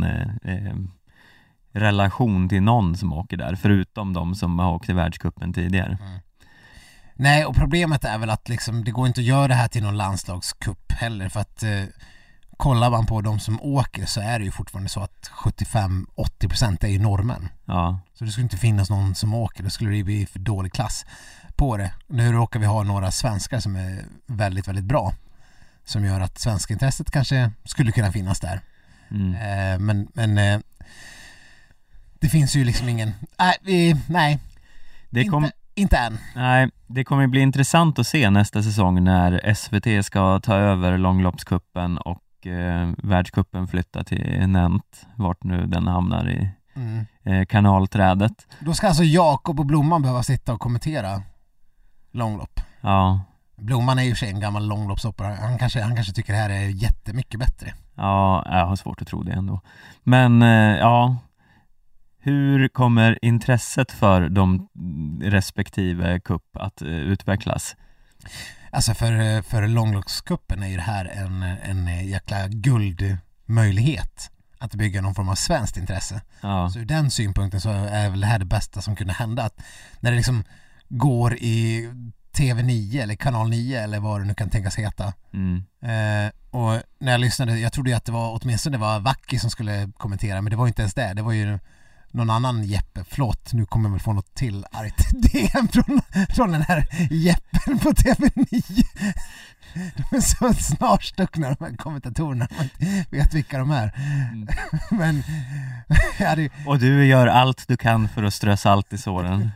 relation till någon som åker där, förutom de som har åkt i världskuppen tidigare. Nej, och problemet är väl att liksom, det går inte att göra det här till någon landslagskupp heller, för att kollar man på de som åker så är det ju fortfarande så att 75-80% är ju norrmän. Ja. Så det skulle inte finnas någon som åker, det skulle bli för dålig klass på det. Nu råkar vi ha några svenskar som är väldigt, väldigt bra, som gör att svenska intresset kanske skulle kunna finnas där. Men det finns ju liksom ingen... Nej. Inte än. Nej, det kommer bli intressant att se nästa säsong när SVT ska ta över långloppskuppen och världskuppen flytta till Nent, vart nu den hamnar i kanalträdet. Då ska alltså Jakob och Blomman behöva sitta och kommentera långlopp. Ja. Blomman är ju en gammal långloppshoppare. Han kanske tycker det här är jättemycket bättre. Ja, jag har svårt att tro det ändå. Men ja, hur kommer intresset för de respektive kupp att utvecklas? Alltså för långloppskuppen är ju det här en jäkla guldmöjlighet att bygga någon form av svenskt intresse. Ja. Så ur den synpunkten så är väl det här det bästa som kunde hända. Att när det liksom går i TV9 eller kanal 9 eller vad det nu kan tänkas heta. Och när jag lyssnade, jag trodde ju att det var åtminstone det var Vacki som skulle kommentera, men det var inte ens det var ju någon annan Jeppe. Förlåt, nu kommer jag väl få något till argt DM från den här Jeppen på TV9. De är så snarstuckna, de här kommentatorerna. Man vet vilka de är. Men och du gör allt du kan för att strö salt i såren.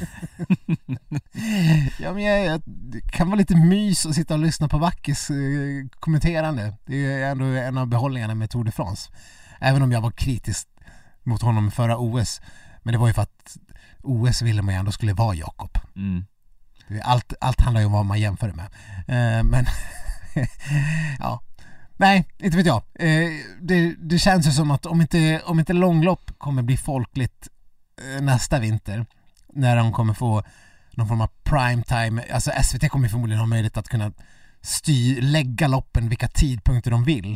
Ja, men jag kan vara lite mys och sitta och lyssna på Vackis kommenterande. Det är ändå en av behållningarna med Tour de France. Även om jag var kritisk mot honom förra OS. Men det var ju för att OS ville man ju ändå skulle vara Jakob. Allt handlar ju om vad man jämför med. Men ja. Nej, inte vet jag. Det känns ju som att om inte långlopp kommer bli folkligt nästa vinter, när de kommer få någon form av primetime, alltså SVT kommer förmodligen ha möjlighet att kunna lägga loppen vilka tidpunkter de vill.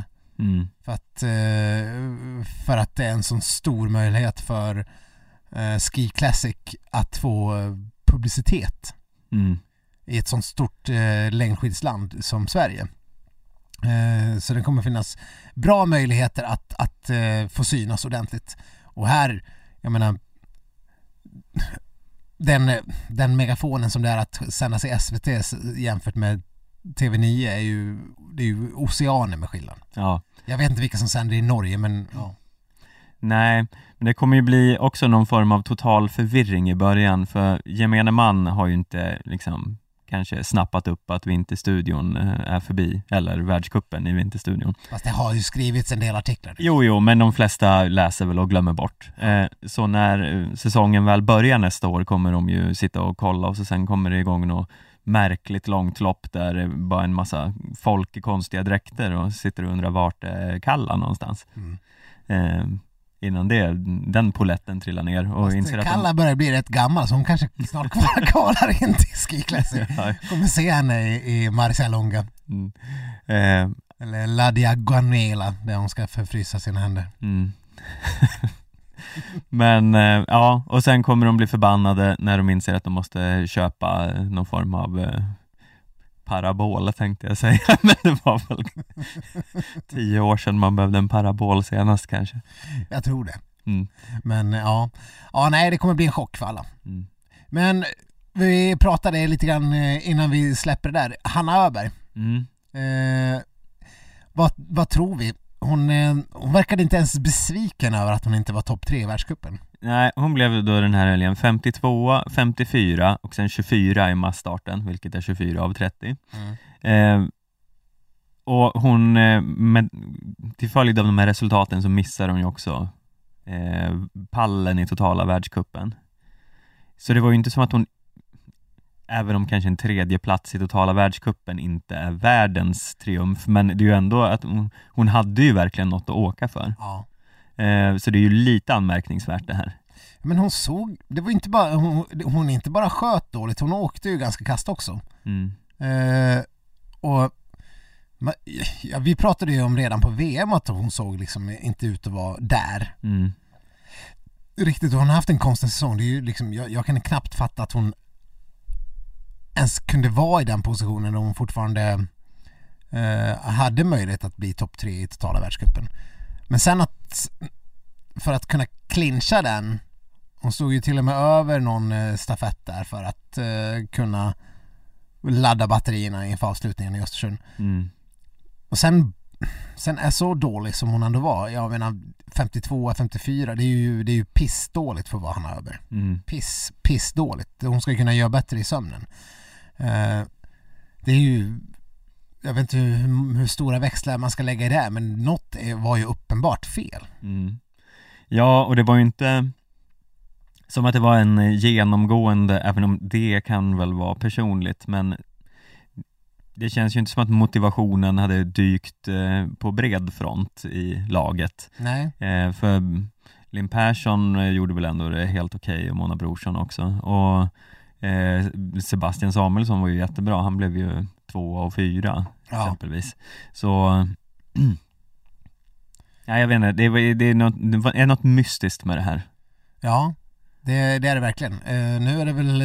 För att det är en sån stor möjlighet för Ski Classic att få publicitet i ett sånt stort längdskidsland som Sverige. Så det kommer finnas bra möjligheter att få synas ordentligt. Och här, jag menar, den megafonen som det är att sända sig SVT jämfört med TV9 är ju oceaner med skillnad. Ja. Jag vet inte vilka som sänder i Norge, men ja. Nej, men det kommer ju bli också någon form av total förvirring i början, för gemene man har ju inte liksom kanske snappat upp att Vinterstudion är förbi, eller världskuppen i Vinterstudion. Fast det har ju skrivits en del artiklar. Jo, men de flesta läser väl och glömmer bort. Så när säsongen väl börjar nästa år kommer de ju sitta och kolla, och så sen kommer det igång något märkligt långt lopp där det bara en massa folk i konstiga dräkter och sitter och undrar vart det är Kalla någonstans. Innan den poletten trillar ner och inser att Kalla börjar bli rätt gammal, så hon kanske snart kvalar in till Ski Classic. Kommer se henne i Marcialonga. Eller La Diagonela, där hon ska förfrysa sina händer. Men ja, och sen kommer de bli förbannade när de inser att de måste köpa någon form av parabol, tänkte jag säga. Men det var väl 10 år sedan man behövde en parabol senast kanske. Jag tror det. Men ja, nej, det kommer bli en chock för alla. Men vi pratade lite grann innan vi släpper det där. Hanna Öberg. Vad tror vi? Hon verkade inte ens besviken över att hon inte var topp 3 i världscupen. Nej, hon blev då den här helgen 52, 54 och sen 24 i massstarten, vilket är 24 av 30. Och hon, till följd av de här resultaten så missar hon ju också pallen i totala världscupen. Så det var ju inte som att hon, även om kanske en 3:e plats i totala världscupen inte är världens triumf, men det är ju ändå att hon hade ju verkligen något att åka för. Ja. Så det är ju lite anmärkningsvärt det här. Men hon såg, det var inte bara hon inte bara sköt dåligt, hon åkte ju ganska kast också. Och vi pratade ju om redan på VM att hon såg liksom inte ut att vara där. Riktigt, hon har haft en konstig säsong. Det är ju liksom, jag kan knappt fatta att hon ens kunde vara i den positionen när hon fortfarande hade möjlighet att bli topp 3 i totala världscupen. Men sen för att kunna clincha den, hon stod ju till och med över någon stafett där för att kunna ladda batterierna inför avslutningen i Östersund. Och sen är så dålig som hon ändå var. Jag menar 52-54, det är ju pissdåligt för vad han har över. Pissdåligt. Hon ska kunna göra bättre i sömnen. Det är ju, jag vet inte hur stora växlar man ska lägga i det, men något var ju uppenbart fel. Ja, och det var ju inte som att det var en genomgående, även om det kan väl vara personligt, men det känns ju inte som att motivationen hade dykt på bred front i laget. Nej. För Linn Persson gjorde väl ändå det helt okej, och Mona Brorsson också. Och Sebastian Samuelsson var ju jättebra. Han blev ju 2 och 4 exempelvis. Så ja, jag vet inte, det är något mystiskt med det här. Ja, det är det verkligen. Nu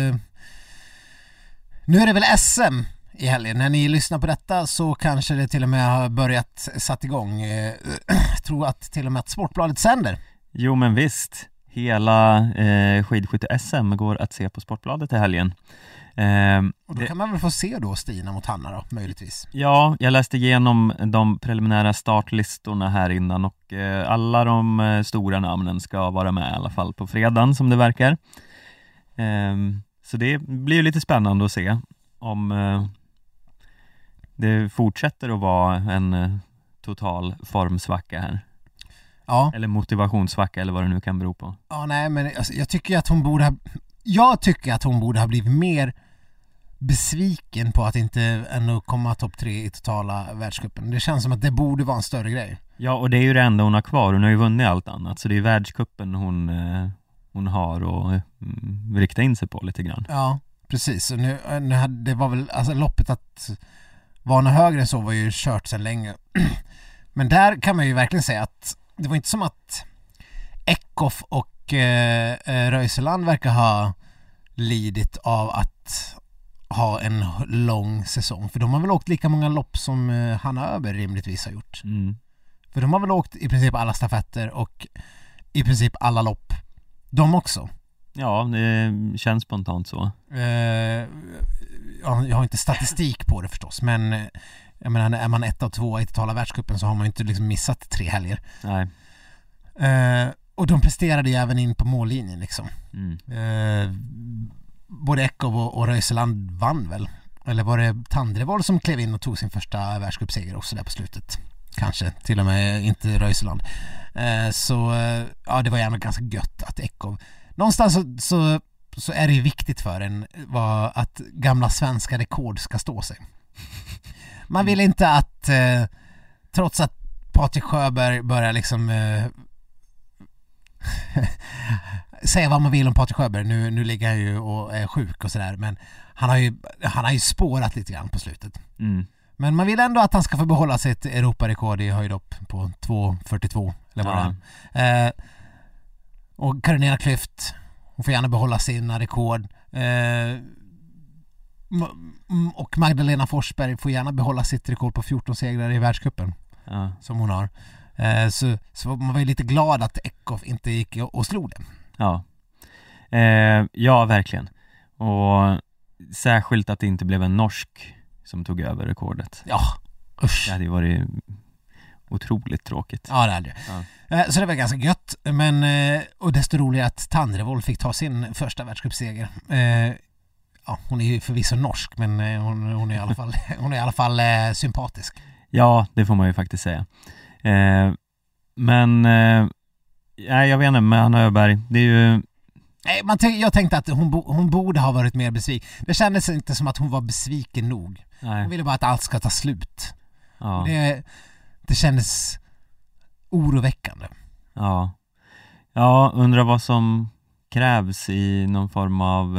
är det väl SM i helgen. När ni lyssnar på detta så kanske det till och med har börjat satt igång. Tror att till och med att Sportbladet sänder. Jo, men visst. Hela skidskytte-SM går att se på Sportbladet i helgen. Och då kan man väl få se då Stina mot Hanna då, möjligtvis. Ja, jag läste igenom de preliminära startlistorna här innan, och alla de stora namnen ska vara med i alla fall på fredagen, som det verkar. Så det blir ju lite spännande att se om det fortsätter att vara en total formsvacka här. Ja. Eller motivationssvacka, eller vad det nu kan bero på. Ja, nej, men alltså, jag tycker att hon borde ha blivit mer besviken på att inte ändå komma topp 3 i totala världscupen. Det känns som att det borde vara en större grej. Ja, och det är ju det enda hon har kvar. Hon har ju vunnit allt annat, så det är världscupen hon har att rikta in sig på lite grann. Ja, precis. Och det var väl, alltså loppet att vara något högre än så var ju kört sedan länge. Men där kan man ju verkligen säga att det var inte som att Eckhoff och Röiseland verkar ha lidit av att ha en lång säsong. För de har väl åkt lika många lopp som Hanna Öberg rimligtvis har gjort. För de har väl åkt i princip alla stafetter och i princip alla lopp. De också. Ja, det känns spontant så. Jag har inte statistik på det förstås, men jag menar, är man 1 av 2 i totala världscupen så har man ju inte liksom missat 3 helger. Nej. Och de presterade ju även in på mållinjen liksom. Både Eckhoff och Röiseland vann väl. Eller var det Tandrevold som klev in och tog sin första världscupseger också där på slutet? Kanske, till och med inte Röiseland. Så ja, det var gärna ganska gött att Eckhoff. Någonstans så är det ju viktigt för en att gamla svenska rekord ska stå sig. Man vill inte att trots att Patrik Sjöberg börjar liksom säga vad man vill om Patrik Sjöberg. Nu ligger han ju och är sjuk och sådär, men han har ju spårat lite grann på slutet. Men man vill ändå att han ska få behålla sitt Europarekord i höjdhopp på 2.42 eller vad det är. Och Carolina Klüft, hon får gärna behålla sina rekord. Och Magdalena Forsberg får gärna behålla sitt rekord på 14 segrar i världscupen som hon har. Så man var ju lite glad att Eckhoff inte gick och slog det. Ja. Ja, verkligen. Och särskilt att det inte blev en norsk som tog över rekordet. Ja, usch. Det hade ju varit otroligt tråkigt. Ja, det hade det. Ja. Så det var ganska gött. Men, och desto roligare att Tandrevold fick ta sin första världscupseger. Ja, hon är ju förvisso norsk, men hon är i alla fall sympatisk. Ja, det får man ju faktiskt säga. Men jag vet inte, med Hanna Öberg, det är ju... Jag tänkte att hon borde ha varit mer besviken. Det kändes inte som att hon var besviken nog. Nej. Hon ville bara att allt ska ta slut. Ja. Det kändes oroväckande. Ja. Ja, undrar vad som krävs i någon form av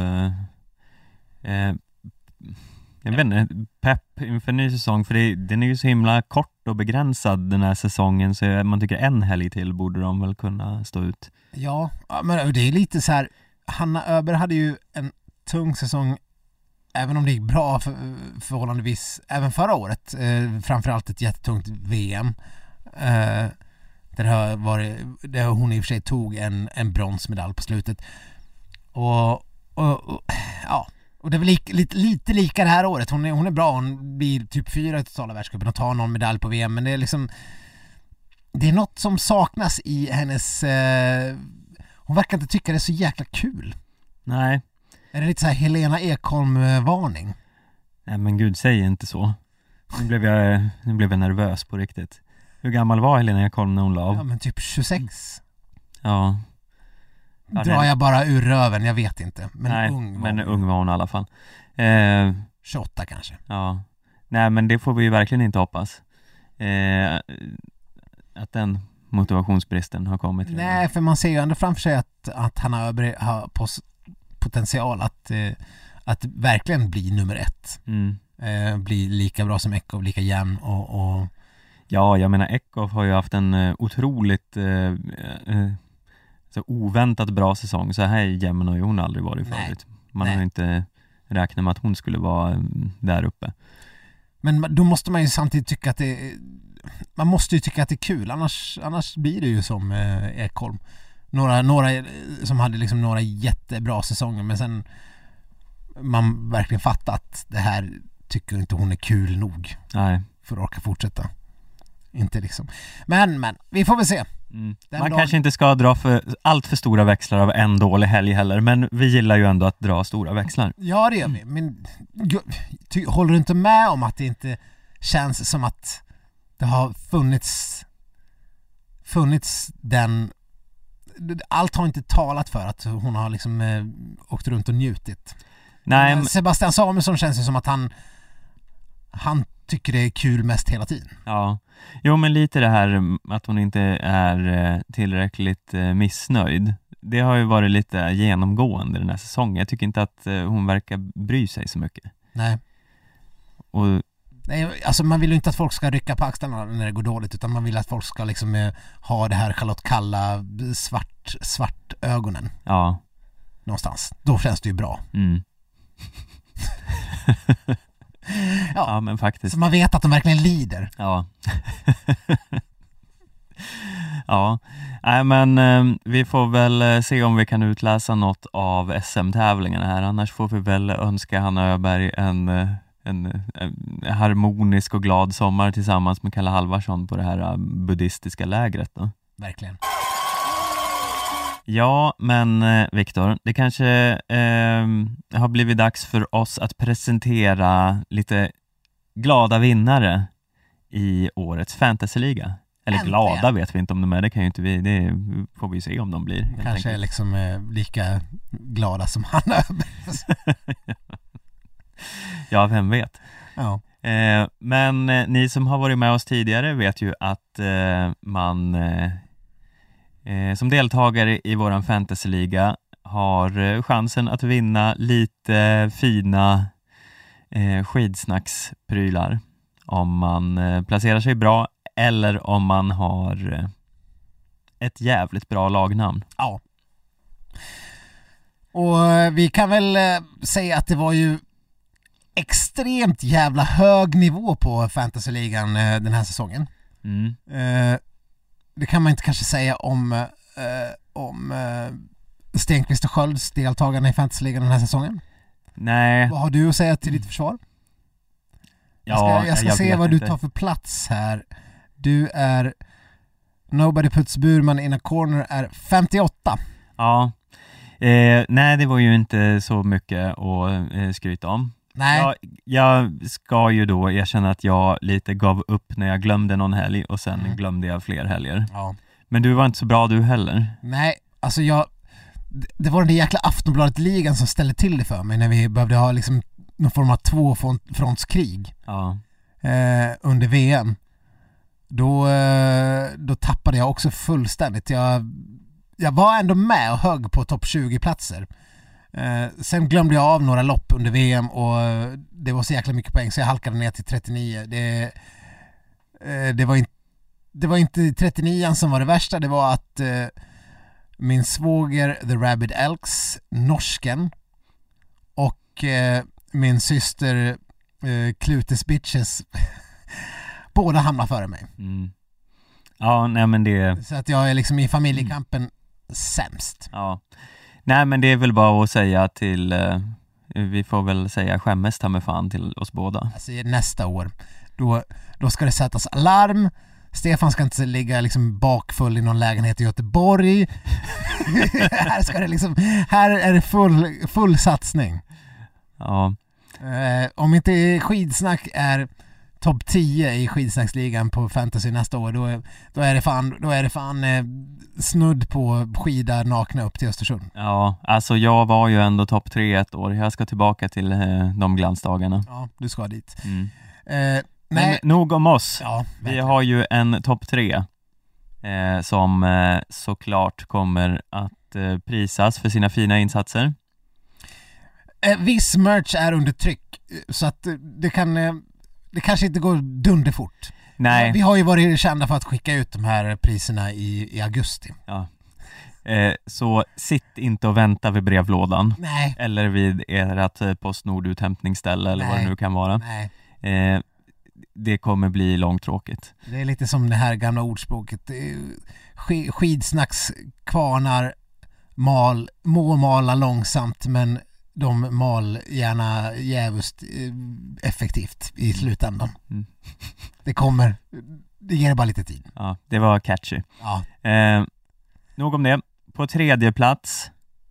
jag vet inte, pepp inför ny säsong, för den är ju så himla kort och begränsad den här säsongen, så man tycker en helg till borde de väl kunna stå ut. Ja, men det är lite så här, Hanna Öberg hade ju en tung säsong även om det gick bra förhållandevis även förra året, framförallt ett jättetungt VM, där hon i och för sig tog en bronsmedalj på slutet. Och det är väl lite lika det här året. Hon är bra, hon blir typ 4 i totala världscupen och tar någon medalj på VM, men det är liksom, det är något som saknas i hennes hon verkar inte tycka det är så jäkla kul. Nej. Är det lite så här Helena Ekholm-varning? Nej men gud, säg inte så. Nu blev jag nervös på riktigt. Hur gammal var Helena Ekholm när hon la av? Ja men typ 26. Ja. Drar jag bara ur röven, jag vet inte. Men nej, ung var hon i alla fall. 28 kanske. Ja. Nej men det får vi ju verkligen inte hoppas. Att den motivationsbristen har kommit. Nej, för man ser ju ändå framför sig att han har potential att verkligen bli nummer 1. Bli lika bra som Ekhoff, lika jämn och... Ja, jag menar Ekhoff har ju haft en otroligt så oväntat bra säsong. Så här jämn har ju hon aldrig varit förut. Man har ju inte räknat med att hon skulle vara där uppe. Men då måste man ju samtidigt tycka att man måste ju tycka att det är kul, annars blir det ju som Ekholm. Några som hade liksom några jättebra säsonger, men sen man verkligen fattat att det här tycker inte hon är kul nog. Nej. För att orka fortsätta. Inte liksom. Men vi får väl se. Man kanske inte ska dra allt för stora växlar av en dålig helg heller, men vi gillar ju ändå att dra stora växlar. Ja, det gör vi. Men håller du inte med om att det inte känns som att det har funnits den... Allt har inte talat för att hon har liksom åkt runt och njutit. Nej, men Sebastian Samuelsson känns ju som att han tycker det är kul mest hela tiden. Ja, jo men lite det här att hon inte är tillräckligt missnöjd. Det har ju varit lite genomgående den här säsongen. Jag tycker inte att hon verkar bry sig så mycket. Nej. Nej, alltså man vill ju inte att folk ska rycka på axlarna när det går dåligt, utan man vill att folk ska liksom ha det här Charlotte Kalla svart ögonen. Ja. Någonstans. Då känns det ju bra. Ja, men faktiskt. Så man vet att de verkligen lider. Ja. Ja. Nej, men vi får väl se om vi kan utläsa något av SM-tävlingarna här. Annars får vi väl önska Hanna Öberg en harmonisk och glad sommar tillsammans med Kalle Halvarsson på det här buddhistiska lägret då. Verkligen. Ja, men Viktor, det kanske har blivit dags för oss att presentera lite glada vinnare i årets fantasyliga. Eller glada vet vi inte om de är, det kan ju inte vi, det får vi se om de blir. Kanske är liksom lika glada som Hanna Öberg. Ja, vem vet. Ja. Men ni som har varit med oss tidigare vet ju att man som deltagare i våran fantasyliga har chansen att vinna lite fina skidsnacksprylar om man placerar sig bra eller om man har ett jävligt bra lagnamn. Ja. Och vi kan väl säga att det var ju extremt jävla hög nivå på fantasyligan den här säsongen. Det kan man inte kanske säga om Stenqvist och Skölds deltagarna i fantasyligan den här säsongen. Nej. Vad har du att säga till ditt försvar? Jag ska se vad du tar för plats här. Du är Nobody Puts Burman in a Corner är 58. Ja. Nej, det var ju inte så mycket att skryta om. Nej. Jag ska ju då erkänna att jag lite gav upp när jag glömde någon helg och sen glömde jag fler helger. Ja. Men du var inte så bra du heller. Nej, alltså det var den där jäkla Aftonbladet-ligan som ställde till det för mig när vi behövde ha liksom någon form av tvåfrontskrig under VM. Då tappade jag också fullständigt. Jag var ändå med och högg på topp 20 platser. Sen glömde jag av några lopp under VM och det var så jäkla mycket poäng så jag halkade ner till 39. Det var inte 39 som var det värsta, det var att min svåger The Rabid Elks, norsken, och min syster Clutes Bitches båda hamnar före mig. Ja, nej men det... Så att jag är liksom i familjekampen sämst. Ja. Nej men det är väl bara att säga till... vi får väl säga skämmes ta med fan till oss båda. Alltså nästa år, då ska det sättas alarm. Stefan ska inte ligga liksom bakfull i någon lägenhet i Göteborg. här är det full satsning. Ja. Om inte skidsnack är topp 10 i skidsnacksligan på fantasy nästa år, då är det fan snudd på skida nakna upp till Östersund. Ja, alltså jag var ju ändå topp 3 ett år. Jag ska tillbaka till de glansdagarna. Ja, du ska dit. Men nog om oss. Ja, vi har ju en topp 3 som såklart kommer att prisas för sina fina insatser. Viss merch är under tryck, så att det kanske inte går dunderfort. Nej. Vi har ju varit kända för att skicka ut de här priserna i augusti. Ja. Så sitt inte och vänta vid brevlådan. Nej. Eller vid ert Postnord-uthämtningsställe eller vad det nu kan vara. Nej. Det kommer bli långtråkigt. Det är lite som det här gamla ordspråket. Skidsnackskvarnar må mala långsamt, men de mal gärna jävligt effektivt i slutändan. Det ger bara lite tid. Ja, det var catchy. Ja. Nog om det. På 3:e plats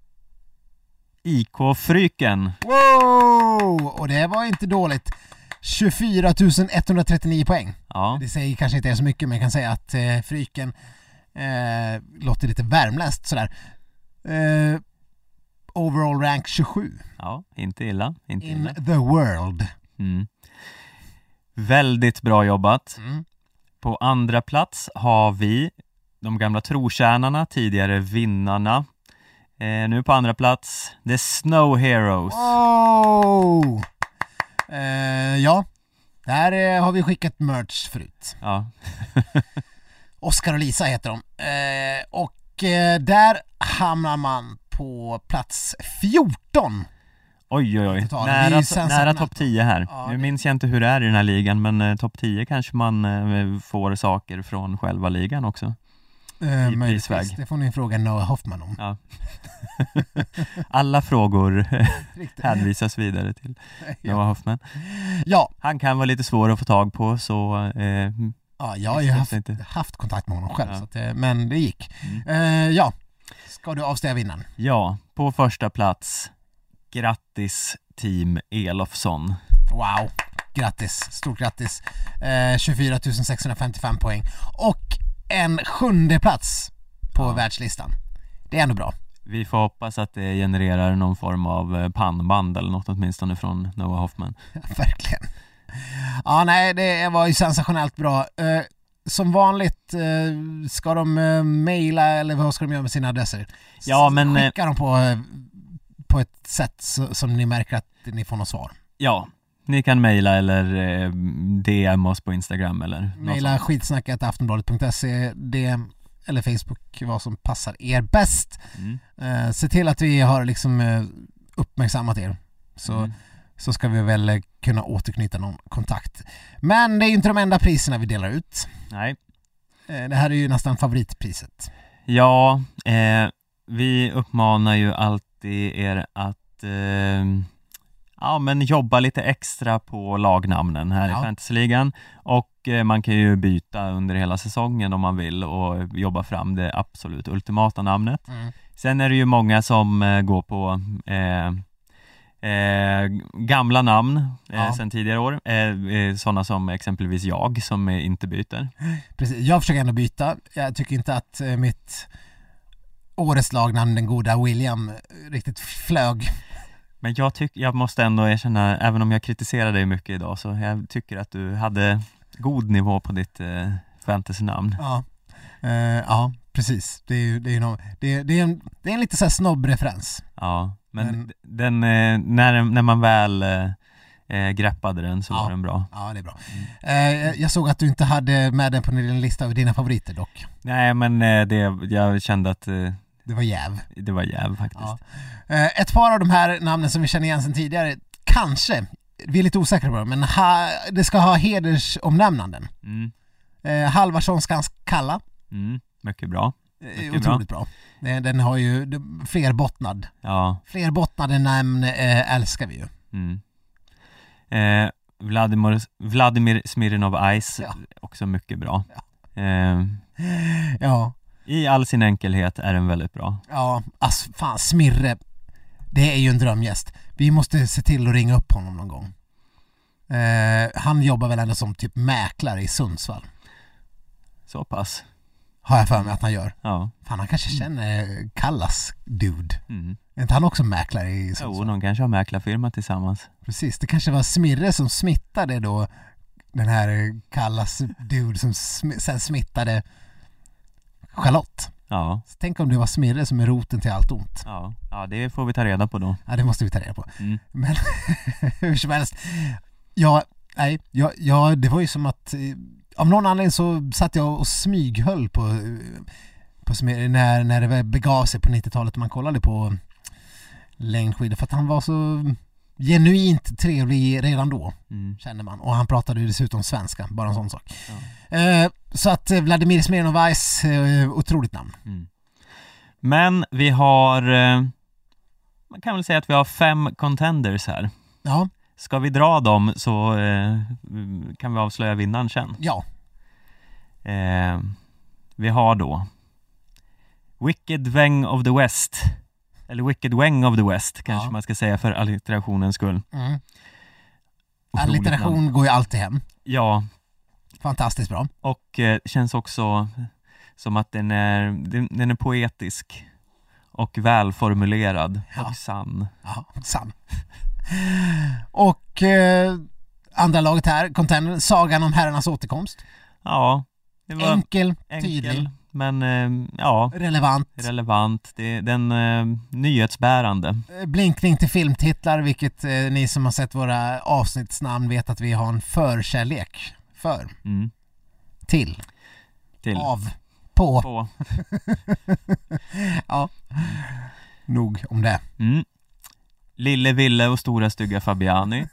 IK Fryken. Wow! Och det var inte dåligt. 24 139 poäng. Ja. Det säger kanske inte så mycket, men jag kan säga att Fryken låter lite värmländskt sådär. Overall rank 27. Ja, inte illa. In the world. Väldigt bra jobbat. På 2:a plats har vi de gamla trotjänarna, tidigare vinnarna. Nu på 2:a plats The Snow Heroes. Oh! Ja, där har vi skickat merch förut. Ja. Oskar och Lisa heter de. Och där hamnar man på plats 14. Oj. Nära topp 10 här. Ja, nu minns jag inte hur det är i den här ligan, men topp 10 kanske man får saker från själva ligan också. Möjligtvis, det får ni fråga Noah Hoffman om. Ja. Alla frågor hänvisas vidare till Noah Hoffman. Ja. Han kan vara lite svår att få tag på, så... ja, jag har ju haft kontakt med honom själv, så att, men det gick. Ja, ska du avstäga vinnaren? Ja, på 1:a plats, grattis Team Elofsson. Wow, grattis, stort grattis. 24 655 poäng. Och en 7:e plats på världslistan. Det är ändå bra. Vi får hoppas att det genererar någon form av pannband eller något åtminstone från Noah Hoffman. Ja, verkligen. Ja, nej, det var ju sensationellt bra. Som vanligt ska de mejla, eller vad ska de göra med sina adresser? Ja, men skicka dem på ett sätt som ni märker att ni får något svar. Ja, ni kan mejla eller DM oss på Instagram eller mejla skitsnacket@aftonbladet.se, DM eller Facebook, vad som passar er bäst. Se till att vi har liksom uppmärksammat er, så ska vi väl kunna återknyta någon kontakt. Men det är ju inte de enda priserna vi delar ut. Nej. Det här är ju nästan favoritpriset. Ja, vi uppmanar ju alltid er att jobba lite extra på lagnamnen här i Fantasyligan. Och man kan ju byta under hela säsongen om man vill och jobba fram det absolut ultimata namnet. Sen är det ju många som går på gamla namn sen tidigare år. Sådana som exempelvis jag som inte byter. Precis, jag försöker ändå byta. Jag tycker inte att mitt årets lagnamn, den goda William, riktigt flög. Men jag måste ändå erkänna, även om jag kritiserar dig mycket idag, så jag tycker att du hade god nivå på ditt fantasy-namn. Ja, precis. Det är en lite så här snobb-referens. Ja, men den, när man väl greppade den så var den bra. Ja, det är bra. Jag såg att du inte hade med den på din lista över dina favoriter dock. Nej, men jag kände att... Det var jäv. Det var jäv faktiskt. Ja. Ett par av de här namnen som vi känner igen sedan tidigare kanske, vi är lite osäkra på det, men det ska ha hedersomnämnanden. Halvarssonskans Kalla. Mycket bra. Otroligt bra. Den har ju flerbottnad. Ja. Flerbottnade namn älskar vi ju. Vladimir Smirnov Ice, också mycket bra. Ja. I all sin enkelhet är den väldigt bra. Ja, fan, Smirre, det är ju en drömgäst. Vi måste se till att ringa upp honom någon gång. Han jobbar väl ändå som typ mäklare i Sundsvall. Så pass. Har jag för mig att han gör. Ja. Fan, han kanske känner Kallas dude. Är inte han också mäklare i Sundsvall? Jo, de kanske har mäklarfirma tillsammans. Precis, det kanske var Smirre som smittade då den här Kallas dude som sen smittade Charlotte. Ja. Så tänk om det var Smirre som är roten till allt ont. Ja, det får vi ta reda på då. Ja, det måste vi ta reda på. Men hur som helst. Det var ju som att av någon anledning så satt jag och smyghöll på Smirre när det begav sig på 90-talet och man kollade på längdskidor, för att han var så genuint trevlig redan då, känner man. Och han pratade ju dessutom svenska, bara en sån sak. Så att Vladimir Smirnov Ice, otroligt namn. Men vi har, man kan väl säga att vi har 5 contenders här. Ja. Ska vi dra dem så kan vi avslöja vinnaren sen. Ja. Vi har då Wicked Weng of the West. Eller Wicked Weng of the West kanske man ska säga för allitterationens skull. Allitteration går ju alltid hem. Ja. Fantastiskt bra. Och känns också som att den är poetisk och välformulerad och sann. Ja, sann. Och andra laget här, contender, Sagan om herrarnas återkomst. Ja, det var enkel, tydlig. Men relevant. Den nyhetsbärande. Blinkning till filmtitlar, vilket ni som har sett våra avsnittsnamn vet att vi har en förkärlek för. Till. Av. På. Ja. Nog om det. Lille Ville och stora stygga Fabiani.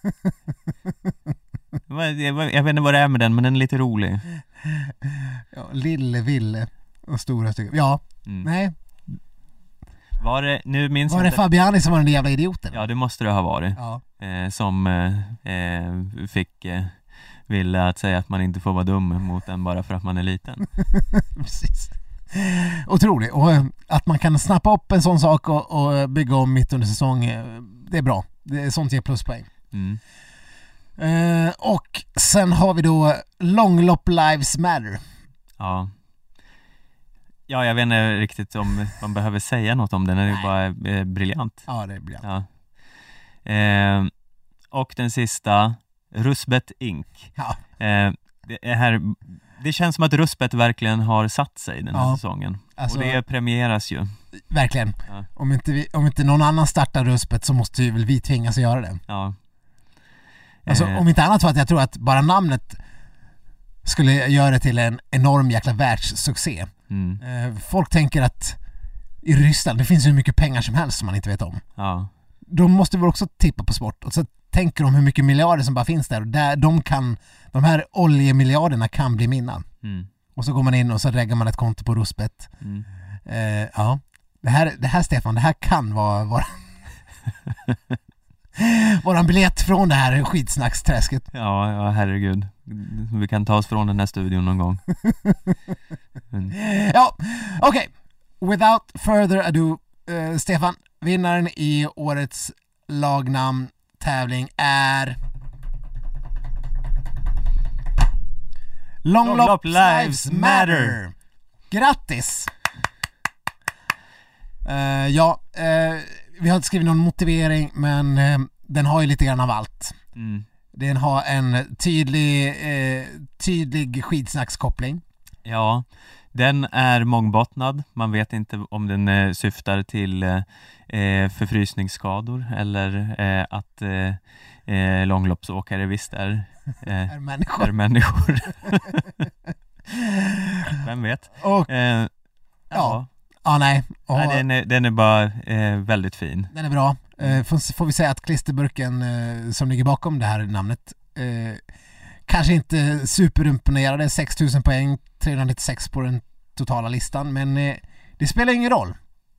Jag vet inte vad det är med den, men den är lite rolig. Ja, Lille Ville och stora stygga. Ja, nej. Var det Fabiani som var den jävla idioten? Ja, det måste det ha varit. Ja. Som fick Ville att säga att man inte får vara dum mot den bara för att man är liten. Precis. Otroligt. Och att man kan snappa upp en sån sak och bygga om mitt under säsong, det är bra. Det är sånt ger pluspoäng. Och sen har vi då Långlopp Lives Matter. Ja, jag vet inte riktigt om man behöver säga något om den. Den är bara briljant. Ja, det är briljant. Ja. Och den sista, Rusbet Inc. Ja. Det känns som att Rusbet verkligen har satt sig den här säsongen. Alltså, och det premieras ju. Verkligen. Ja. Om inte någon annan startar Rusbet så måste ju väl vi tvingas att göra det. Ja. Alltså, om inte annat för att jag tror att bara namnet skulle göra det till en enorm jäkla världssuccé. Folk tänker att i Ryssland, det finns ju hur mycket pengar som helst som man inte vet om. Ja. De måste väl också tippa på sport. Och så tänker de hur mycket miljarder som bara finns där. Och där de här oljemiljarderna kan bli mina. Och så går man in och så reggar man ett konto på Rusbet. Ja. Det här Stefan, det här kan vara våran biljett från det här skitsnacksträsket. Ja, herregud. Vi kan ta oss från den här studion någon gång. Ja, okej. Without further ado, Stefan, vinnaren i årets lagnamn tävling är Långlopp Lives Matter. Grattis! Vi har inte skrivit någon motivering, men den har ju lite grann av allt. Den har en tydlig skidsnackskoppling. Ja, den är mångbottnad. Man vet inte om den syftar till förfrysningsskador eller att långloppsåkare visst är människor. Vem vet? Och, ja, nej. Nej, den är bara väldigt fin. Den är bra. Får vi säga att klisterburken som ligger bakom det här namnet kanske inte superimponerade, 6000 poäng, 396 på den totala listan, men det spelar ingen roll.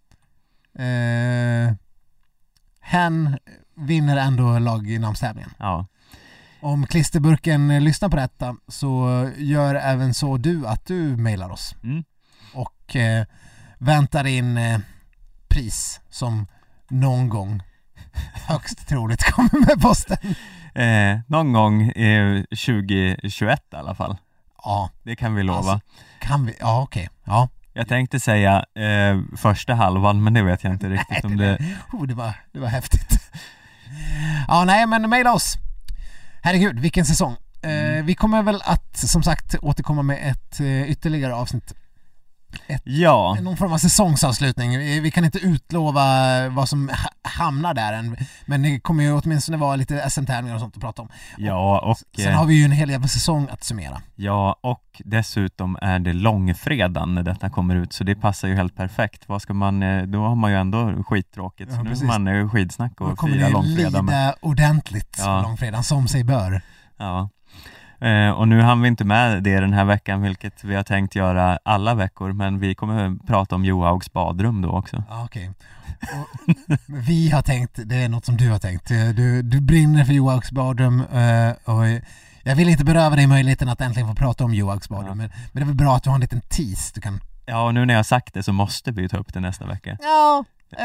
Hen vinner ändå lagnamnstävlingen. Ja. Om klisterburken lyssnar på detta så gör även så att du mejlar oss och väntar in pris som någon gång högst troligt kommer med posten. Någon gång 2021 i alla fall. Ja. Det kan vi lova. Alltså, kan vi? Ja, okej. Ja. Jag tänkte säga första halvan, men det vet jag inte riktigt om det... Det var häftigt. Ja, nej, men mejla oss. Herregud, vilken säsong. Vi kommer väl att, som sagt, återkomma med ett ytterligare avsnitt. Någon form av säsongsavslutning. Vi kan inte utlova vad som hamnar där än, men det kommer ju åtminstone vara lite SM-tävlingar och sånt att prata om. Ja, och sen har vi ju en hel jävla säsong att summera. Ja, och dessutom är det långfredagen när detta kommer ut, så det passar ju helt perfekt. Vad ska man, då har man ju ändå skittråkigt, så nu har man skidsnack och fira långfredag. Kommer det lida ordentligt på långfredagen, som sig bör. Ja. Och nu hann vi inte med det den här veckan, vilket vi har tänkt göra alla veckor, men vi kommer prata om Johaugs badrum då också. Ja, okej. Vi har tänkt, det är något som du har tänkt. Du brinner för Johaugs badrum och jag vill inte beröva dig möjligheten att äntligen få prata om Johaugs badrum, men det är väl bra att du har en liten tease du kan... Ja, och nu när jag har sagt det så måste vi ta upp det nästa vecka. Ja,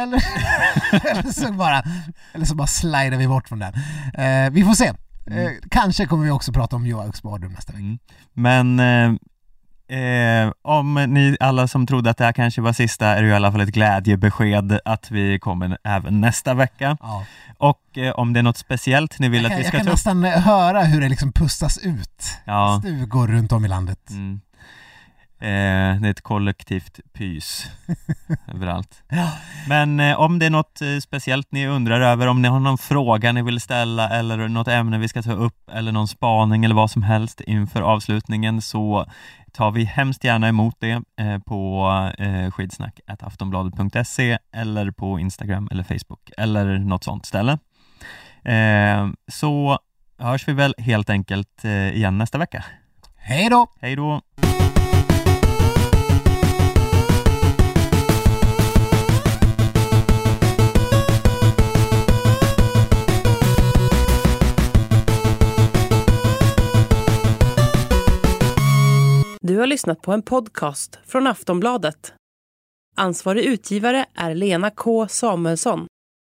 eller så bara slidar vi bort från den. Vi får se. Kanske kommer vi också prata om Johaugs badrum nästa vecka. Men om ni alla som trodde att det här kanske var sista, är det i alla fall ett glädjebesked att vi kommer även nästa vecka. Ja. Och om det är något speciellt ni vill att vi ska ta upp. Jag kan nästan höra hur det liksom pustas ut. Ja. Stugor runt om i landet. Det är ett kollektivt pys överallt. Men om det är något speciellt ni undrar över, om ni har någon fråga ni vill ställa eller något ämne vi ska ta upp eller någon spaning eller vad som helst inför avslutningen, så tar vi hemskt gärna emot det på skidsnack@aftonbladet.se eller på Instagram eller Facebook eller något sånt ställe. Så hörs vi väl helt enkelt igen nästa vecka. Hej då! Hej då! Du har lyssnat på en podcast från Aftonbladet. Ansvarig utgivare är Lena K. Samuelsson.